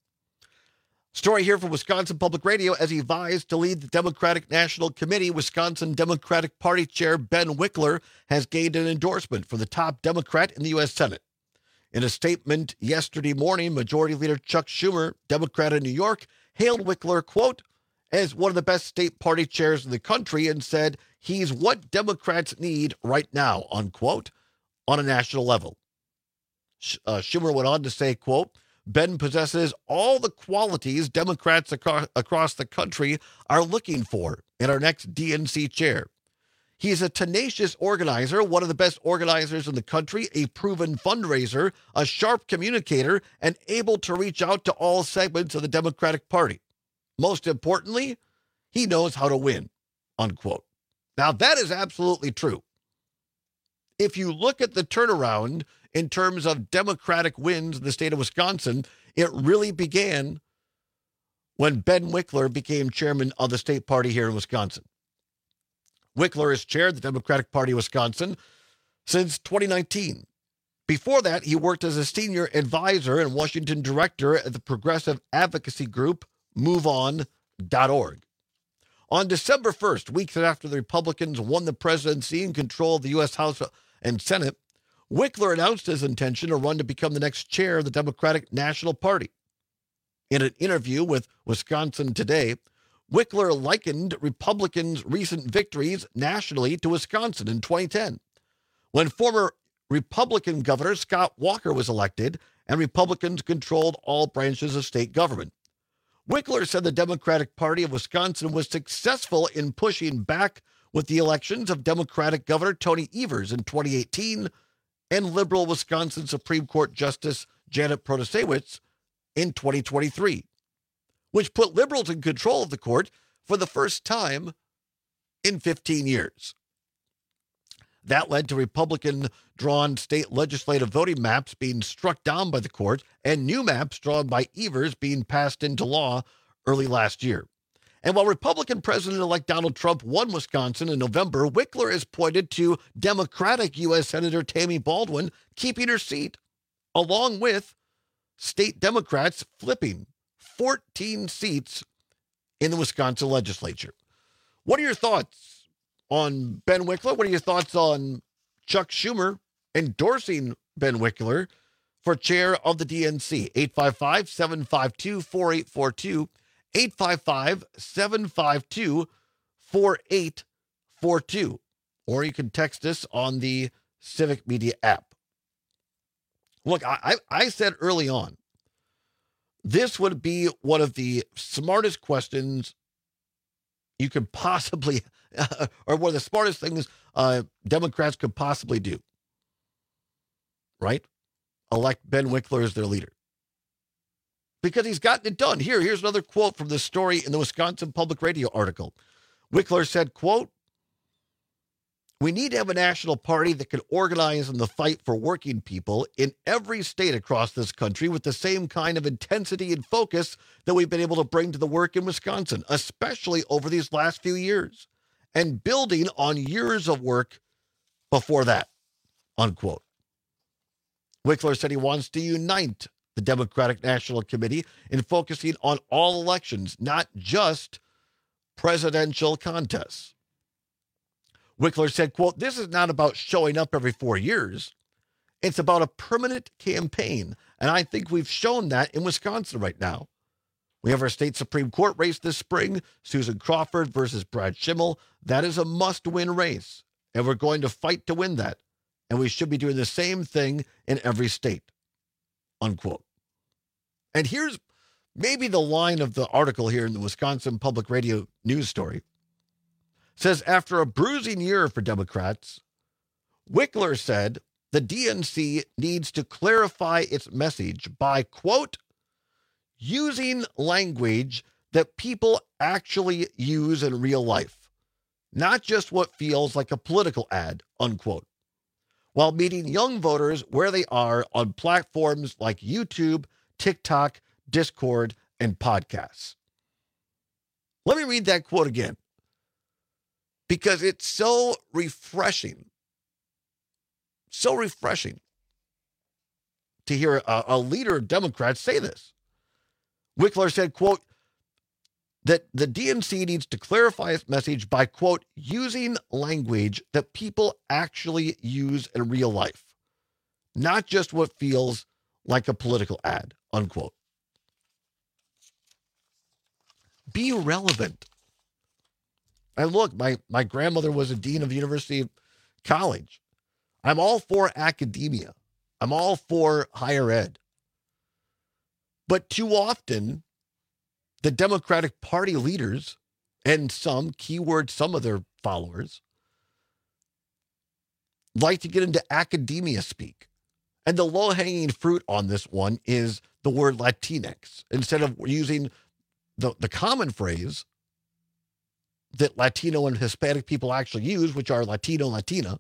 Speaker 16: Story here from Wisconsin Public Radio. As he vies to lead the Democratic National Committee, Wisconsin Democratic Party Chair Ben Wickler has gained an endorsement from the top Democrat in the U.S. Senate. In a statement yesterday morning, Majority Leader Chuck Schumer, Democrat of New York, hailed Wickler, quote, as one of the best state party chairs in the country and said he's what Democrats need right now, unquote, on a national level. Schumer went on to say, quote, Ben possesses all the qualities Democrats across the country are looking for in our next DNC chair. He's a tenacious organizer, one of the best organizers in the country, a proven fundraiser, a sharp communicator, and able to reach out to all segments of the Democratic Party. Most importantly, he knows how to win, unquote. Now, that is absolutely true. If you look at the turnaround in terms of Democratic wins in the state of Wisconsin, it really began when Ben Wickler became chairman of the state party here in Wisconsin. Wickler has chaired the Democratic Party of Wisconsin since 2019. Before that, he worked as a senior advisor and Washington director at the progressive advocacy group MoveOn.org. On December 1st, weeks after the Republicans won the presidency and control of the U.S. House and Senate, Wickler announced his intention to run to become the next chair of the Democratic National Party. In an interview with Wisconsin Today, Wickler likened Republicans' recent victories nationally to Wisconsin in 2010, when former Republican Governor Scott Walker was elected and Republicans controlled all branches of state government. Wickler said the Democratic Party of Wisconsin was successful in pushing back with the elections of Democratic Governor Tony Evers in 2018 and liberal Wisconsin Supreme Court Justice Janet Protasewicz in 2023, which put liberals in control of the court for the first time in 15 years. That led to Republican-drawn state legislative voting maps being struck down by the court and new maps drawn by Evers being passed into law early last year. And while Republican President-elect Donald Trump won Wisconsin in November, Wickler has pointed to Democratic U.S. Senator Tammy Baldwin keeping her seat, along with state Democrats flipping 14 seats in the Wisconsin legislature. What are your thoughts on Ben Wickler? What are your thoughts on Chuck Schumer endorsing Ben Wickler for chair of the DNC? 855-752-4842. 855-752-4842. Or you can text us on the Civic Media app. Look, I said early on, this would be one of the smartest questions you could possibly, or one of the smartest things Democrats could possibly do. Right? Elect Ben Wickler as their leader. Because he's gotten it done. Here's another quote from the story in the Wisconsin Public Radio article. Wickler said, quote, "We need to have a national party that can organize in the fight for working people in every state across this country with the same kind of intensity and focus that we've been able to bring to the work in Wisconsin, especially over these last few years. and building on years of work before that, unquote. Wickler said he wants to unite the Democratic National Committee in focusing on all elections, not just presidential contests. Wickler said, quote, "This is not about showing up every 4 years. It's about a permanent campaign, and I think we've shown that in Wisconsin right now. We have our state Supreme Court race this spring, Susan Crawford versus Brad Schimmel. That is a must-win race, and we're going to fight to win that, and we should be doing the same thing in every state," unquote. And here's maybe the line of the article here in the Wisconsin Public Radio news story. It says, after a bruising year for Democrats, Wickler said the DNC needs to clarify its message by, quote, using language that people actually use in real life, not just what feels like a political ad, unquote, while meeting young voters where they are on platforms like YouTube, TikTok, Discord, and podcasts. Let me read that quote again, because it's so refreshing to hear a leader of Democrats say this. Wickler said, quote, that the DNC needs to clarify its message by, quote, using language that people actually use in real life, not just what feels like a political ad, unquote. Be relevant. And look, my grandmother was a dean of University College. I'm all for academia. I'm all for higher ed. But too often, the Democratic Party leaders and some of their followers like to get into academia speak. And the low-hanging fruit on this one is the word Latinx. Instead of using the common phrase that Latino and Hispanic people actually use, which are Latino, Latina,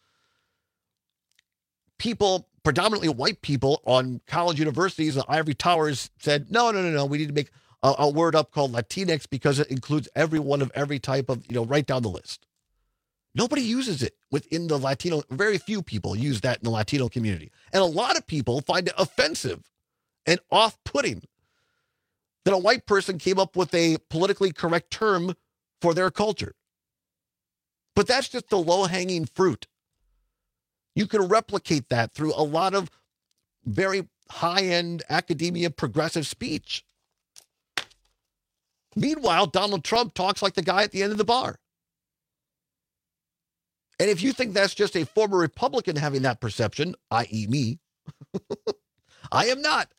Speaker 16: people, predominantly white people on college universities and ivory towers said, no, we need to make a word up called Latinx because it includes everyone of every type of, right down the list. Nobody uses it within the Latino. Very few people use that in the Latino community. And a lot of people find it offensive and off-putting that a white person came up with a politically correct term for their culture. But that's just the low-hanging fruit. You can replicate that through a lot of very high-end academia progressive speech. Meanwhile, Donald Trump talks like the guy at the end of the bar. And if you think that's just a former Republican having that perception, i.e. me, I am not.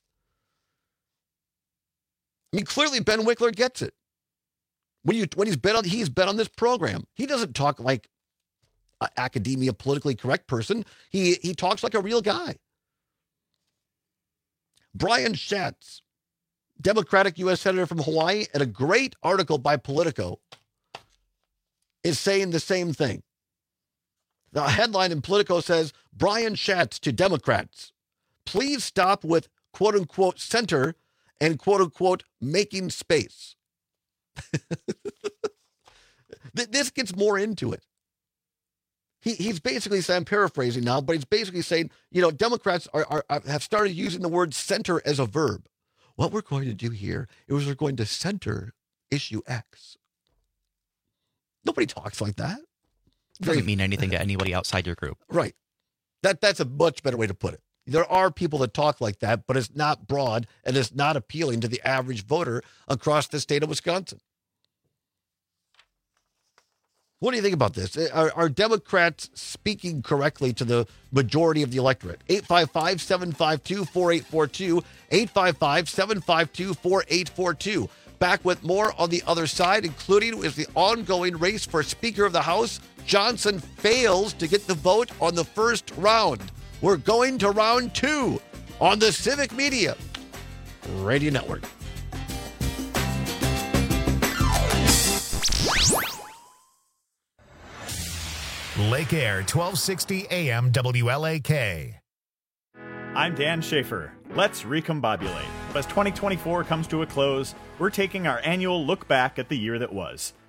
Speaker 16: I mean, clearly Ben Wickler gets it. When he's been on this program, he doesn't talk like an academia politically correct person. He talks like a real guy. Brian Schatz, Democratic U.S. Senator from Hawaii, and a great article by Politico, is saying the same thing. The headline in Politico says, Brian Schatz to Democrats, please stop with quote-unquote center and quote-unquote making space. This gets more into it. He's basically saying, I'm paraphrasing now, but he's basically saying, Democrats have started using the word center as a verb. What we're going to do here is we're going to center issue X. Nobody talks like that.
Speaker 19: It doesn't mean anything to anybody outside your group.
Speaker 16: Right. That's a much better way to put it. There are people that talk like that, but it's not broad and it's not appealing to the average voter across the state of Wisconsin. What do you think about this? Are Democrats speaking correctly to the majority of the electorate? 855-752-4842, 855-752-4842. Back with more on the other side, including with the ongoing race for Speaker of the House. Johnson fails to get the vote on the first round. We're going to round 2 on the Civic Media Radio Network.
Speaker 1: Lake Air, 1260 AM WLAK.
Speaker 2: I'm Dan Schaefer. Let's recombobulate. As 2024 comes to a close, we're taking our annual look back at the year that was.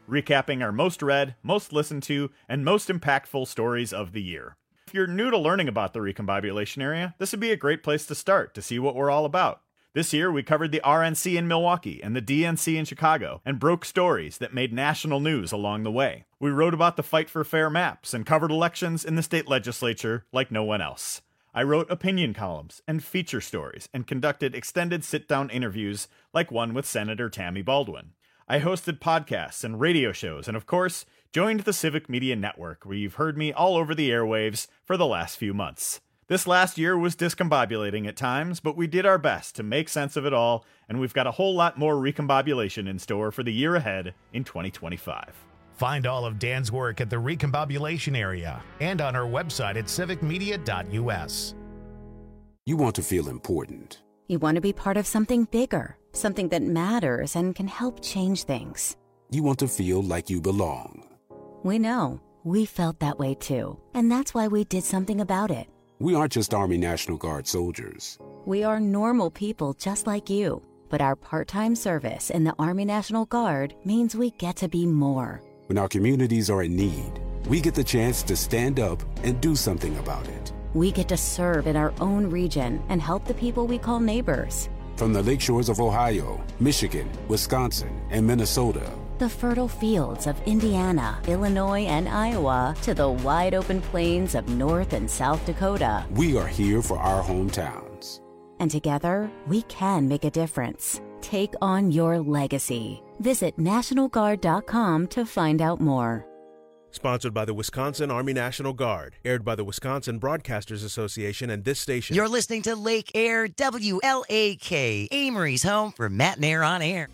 Speaker 2: recapping our most read, most listened to, and most impactful stories of the year. If you're new to learning about the Recombobulation Area, this would be a great place to start to see what we're all about. This year, we covered the RNC in Milwaukee and the DNC in Chicago and broke stories that made national news along the way. We wrote about the fight for fair maps and covered elections in the state legislature like no one else. I wrote opinion columns and feature stories and conducted extended sit-down interviews like one with Senator Tammy Baldwin. I hosted podcasts and radio shows and, of course, joined the Civic Media Network, where you've heard me all over the airwaves for the last few months. This last year was discombobulating at times, but we did our best to make sense of it all, and we've got a whole lot more recombobulation in store for the year ahead in 2025.
Speaker 1: Find all of Dan's work at the Recombobulation Area and on our website at civicmedia.us.
Speaker 5: You want to feel important.
Speaker 7: You want to be part of something bigger, something that matters and can help change things.
Speaker 5: You want to feel like you belong.
Speaker 7: We know. We felt that way too, and that's why we did something about it.
Speaker 5: We aren't just Army National Guard soldiers.
Speaker 7: We are normal people just like you, but our part-time service in the Army National Guard means we get to be more.
Speaker 5: When our communities are in need, we get the chance to stand up and do something about it.
Speaker 7: We get to serve in our own region and help the people we call neighbors.
Speaker 5: From the lakeshores of Ohio, Michigan, Wisconsin, and Minnesota,
Speaker 7: the fertile fields of Indiana, Illinois, and Iowa, to the wide-open plains of North and South Dakota.
Speaker 5: We are here for our hometowns.
Speaker 7: And together, we can make a difference. Take on your legacy. Visit NationalGuard.com to find out more.
Speaker 8: Sponsored by the Wisconsin Army National Guard. Aired by the Wisconsin Broadcasters Association and this station.
Speaker 14: You're listening to Lake Air WLAK, Amory's home for Matt and Air on Air.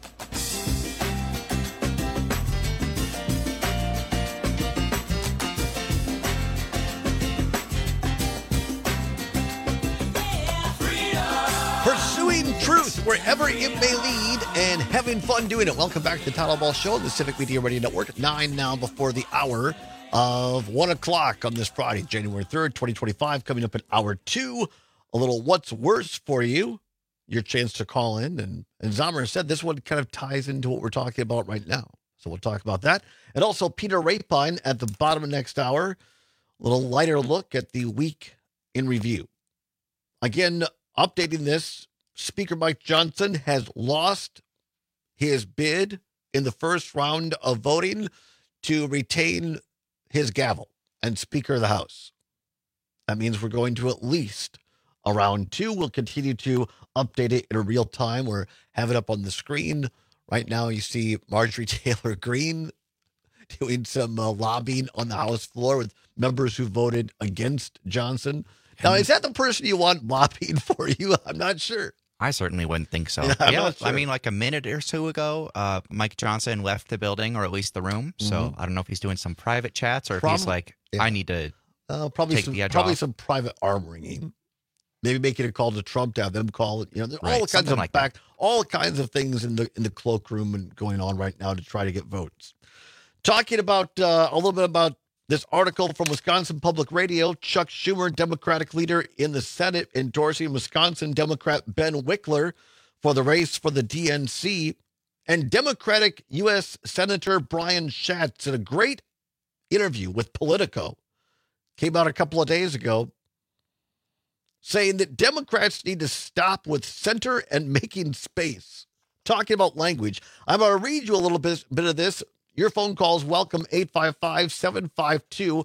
Speaker 16: Pursuing truth wherever it may lead and having fun doing it. Welcome back to the Todd Ball Show, the Civic Media Radio Network. 9 now before the hour of 1 o'clock on this Friday, January 3rd, 2025. Coming up in hour 2, a little what's worse for you. Your chance to call in. And Zomer said this one kind of ties into what we're talking about right now. So we'll talk about that. And also Peter Rapine at the bottom of next hour. A little lighter look at the week in review. Again, updating this, Speaker Mike Johnson has lost his bid in the first round of voting to retain his gavel and Speaker of the House. That means we're going to at least a round 2. We'll continue to update it in a real time or have it up on the screen. Right now you see Marjorie Taylor Greene doing some lobbying on the House floor with members who voted against Johnson. Now, is that the person you want lobbying for you? I'm not sure.
Speaker 19: I certainly wouldn't think so.
Speaker 16: Yeah, sure.
Speaker 19: I mean, like a minute or so ago, Mike Johnson left the building, or at least the room. So I don't know if he's doing some private chats or if he's like, I need to take the edge off.
Speaker 16: Some private armoring. Maybe making a call to Trump to have them call it. You know, there's all kinds of
Speaker 19: like
Speaker 16: all kinds of things in the cloakroom and going on right now to try to get votes. Talking about a little bit about this article from Wisconsin Public Radio, Chuck Schumer, Democratic leader in the Senate, endorsing Wisconsin Democrat Ben Wickler for the race for the DNC, and Democratic U.S. Senator Brian Schatz in a great interview with Politico, came out a couple of days ago, saying that Democrats need to stop with center and making space. Talking about language. I'm going to read you a little bit of this. Your phone calls welcome, 855-752-4842,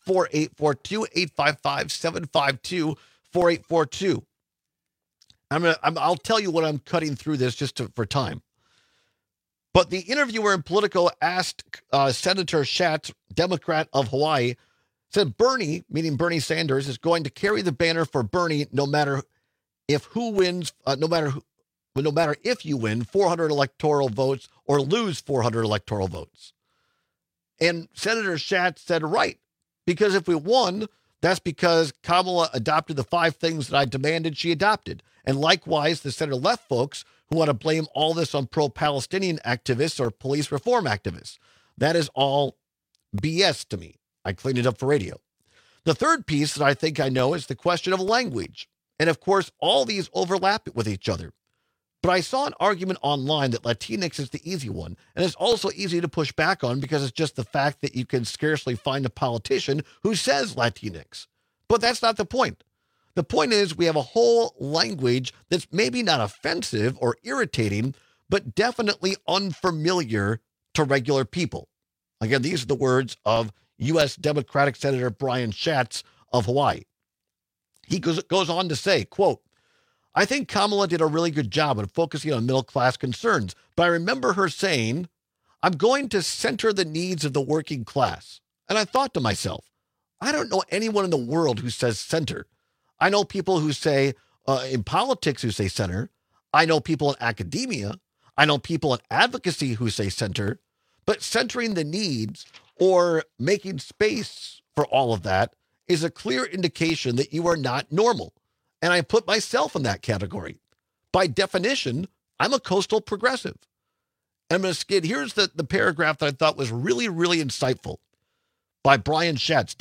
Speaker 16: 855-752-4842. I'll tell you what I'm cutting through this just for time. But the interviewer in Politico asked Senator Schatz, Democrat of Hawaii, said Bernie, meaning Bernie Sanders, is going to carry the banner for Bernie no matter if who wins, no matter if you win 400 electoral votes or lose 400 electoral votes. And Senator Schatz said, right, because if we won, that's because Kamala adopted the 5 things that I demanded she adopted. And likewise, the center left folks who want to blame all this on pro-Palestinian activists or police reform activists. That is all BS to me. I cleaned it up for radio. The third piece that I think I know is the question of language. And of course, all these overlap with each other. But I saw an argument online that Latinx is the easy one, and it's also easy to push back on because it's just the fact that you can scarcely find a politician who says Latinx. But that's not the point. The point is we have a whole language that's maybe not offensive or irritating, but definitely unfamiliar to regular people. Again, these are the words of U.S. Democratic Senator Brian Schatz of Hawaii. He goes on to say, quote, I think Kamala did a really good job of focusing on middle-class concerns, but I remember her saying, I'm going to center the needs of the working class. And I thought to myself, I don't know anyone in the world who says center. I know people who say, in politics who say center. I know people in academia. I know people in advocacy who say center. But centering the needs or making space for all of that is a clear indication that you are not normal. And I put myself in that category. By definition, I'm a coastal progressive. And I'm going to skid. Here's the paragraph that I thought was really, really insightful by Brian Schatz,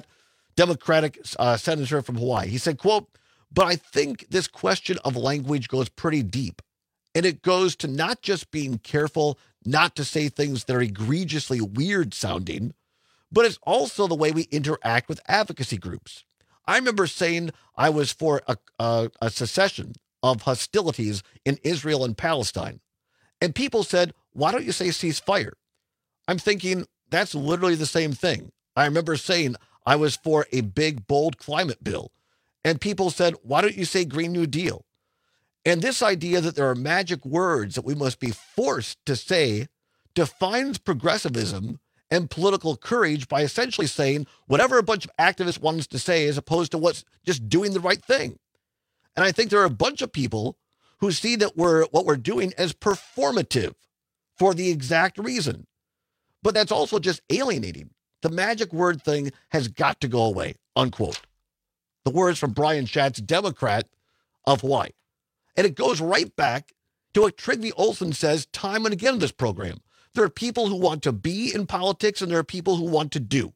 Speaker 16: Democratic senator from Hawaii. He said, quote, but I think this question of language goes pretty deep. And it goes to not just being careful not to say things that are egregiously weird sounding, but it's also the way we interact with advocacy groups. I remember saying I was for a cessation of hostilities in Israel and Palestine. And people said, why don't you say ceasefire? I'm thinking that's literally the same thing. I remember saying I was for a big, bold climate bill. And people said, why don't you say Green New Deal? And this idea that there are magic words that we must be forced to say defines progressivism and political courage by essentially saying whatever a bunch of activists want us to say as opposed to what's just doing the right thing. And I think there are a bunch of people who see that what we're doing as performative for the exact reason. But that's also just alienating. The magic word thing has got to go away, unquote. The words from Brian Schatz, Democrat of Hawaii. And it goes right back to what Trygve Olsen says time and again in this program. There are people who want to be in politics and there are people who want to do.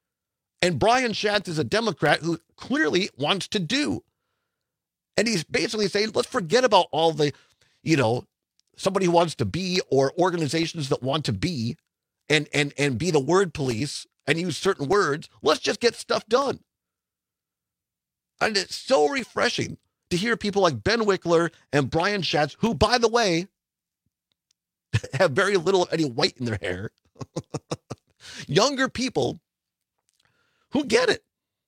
Speaker 16: And Brian Schatz is a Democrat who clearly wants to do. And he's basically saying, let's forget about all the, somebody who wants to be or organizations that want to be and be the word police and use certain words. Let's just get stuff done. And it's so refreshing to hear people like Ben Wickler and Brian Schatz, who, by the way, have very little of any white in their hair. Younger people who get it.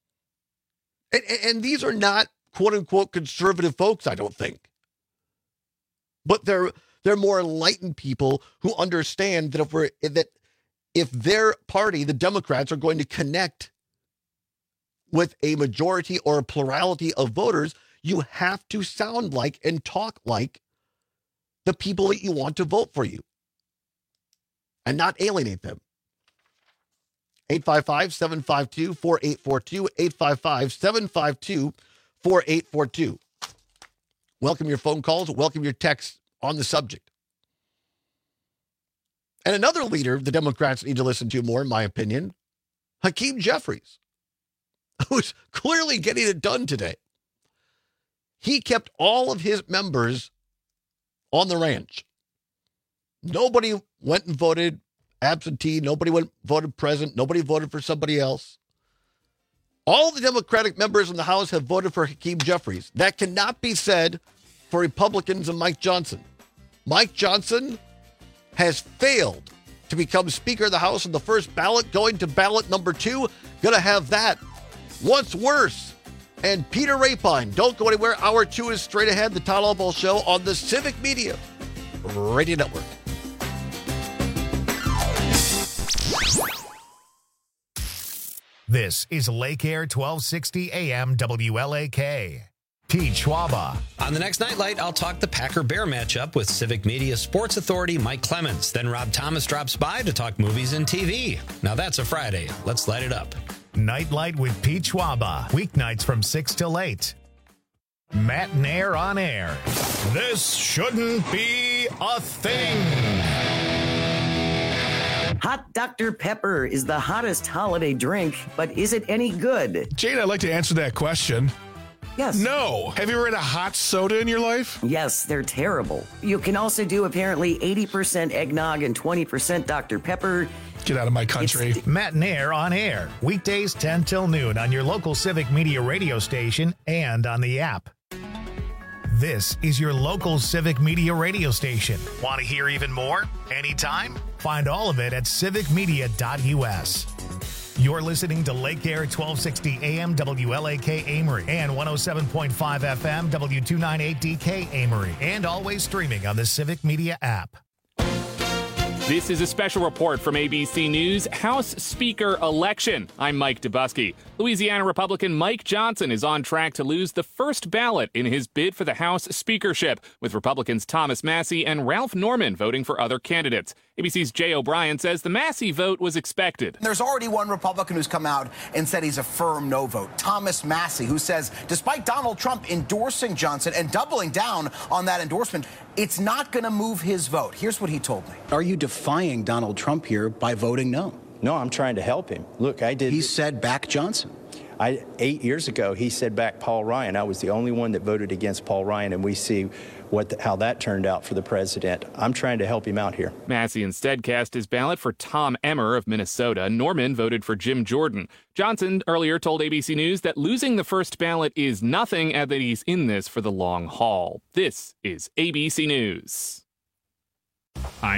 Speaker 16: And these are not quote unquote conservative folks, I don't think. But they're more enlightened people who understand that if their party, the Democrats, are going to connect with a majority or a plurality of voters, you have to sound like and talk like the people that you want to vote for you and not alienate them. 855-752-4842, 855-752-4842. Welcome your phone calls, welcome your texts on the subject. And another leader the Democrats need to listen to more, in my opinion, Hakeem Jeffries, who's clearly getting it done today. He kept all of his members on the ranch. Nobody went and voted absentee. Nobody voted present. Nobody voted for somebody else. All the Democratic members in the House have voted for Hakeem Jeffries. That cannot be said for Republicans and Mike Johnson. Mike Johnson has failed to become Speaker of the House on the first ballot, going to ballot number 2. Gonna have that. What's worse? And Peter Rapine. Don't go anywhere. Hour 2 is straight ahead. The Todd Albaugh Show on the Civic Media Radio Network.
Speaker 1: This is Lake Air 1260 AM WLAK. Pete Schwaba.
Speaker 22: On the next Nightlight, I'll talk the Packer-Bear matchup with Civic Media sports authority Mike Clements. Then Rob Thomas drops by to talk movies and TV. Now that's a Friday. Let's light it up.
Speaker 1: Nightlight with Pete Schwaba. Weeknights from 6 till 8. Matt Nair on air. This shouldn't be a thing.
Speaker 14: Hot Dr. Pepper is the hottest holiday drink, but is it any good?
Speaker 11: Jane, I'd like to answer that question.
Speaker 14: Yes.
Speaker 11: No. Have you ever had a hot soda in your life?
Speaker 10: Yes, they're terrible. You can also do apparently 80% eggnog and 20% Dr. Pepper.
Speaker 11: Get out of my country.
Speaker 1: Matt and Air on air. Weekdays 10 till noon on your local Civic Media radio station and on the app. This is your local Civic Media radio station. Want to hear even more? Anytime? Find all of it at civicmedia.us. You're listening to Lake Air 1260 AM WLAK Amory and 107.5 FM W298DK Amory, and always streaming on the Civic Media app.
Speaker 6: This is a special report from ABC News House Speaker election. I'm Mike Dubusky. Louisiana Republican Mike Johnson is on track to lose the first ballot in his bid for the House speakership, with Republicans Thomas Massie and Ralph Norman voting for other candidates. ABC's Jay O'Brien says the Massie vote was expected.
Speaker 12: There's already one Republican who's come out and said he's a firm no vote, Thomas Massie, who says despite Donald Trump endorsing Johnson and doubling down on that endorsement, it's not going to move his vote. Here's what he told me.
Speaker 13: Are you defying Donald Trump here by voting no?
Speaker 15: No, I'm trying to help him. Look, I did.
Speaker 13: He said back Johnson.
Speaker 15: 8 years ago, he said back Paul Ryan. I was the only one that voted against Paul Ryan, and we see how that turned out for the president. I'm trying to help him out here.
Speaker 6: Massie instead cast his ballot for Tom Emmer of Minnesota. Norman voted for Jim Jordan. Johnson earlier told ABC News that losing the first ballot is nothing and that he's in this for the long haul. This is ABC News.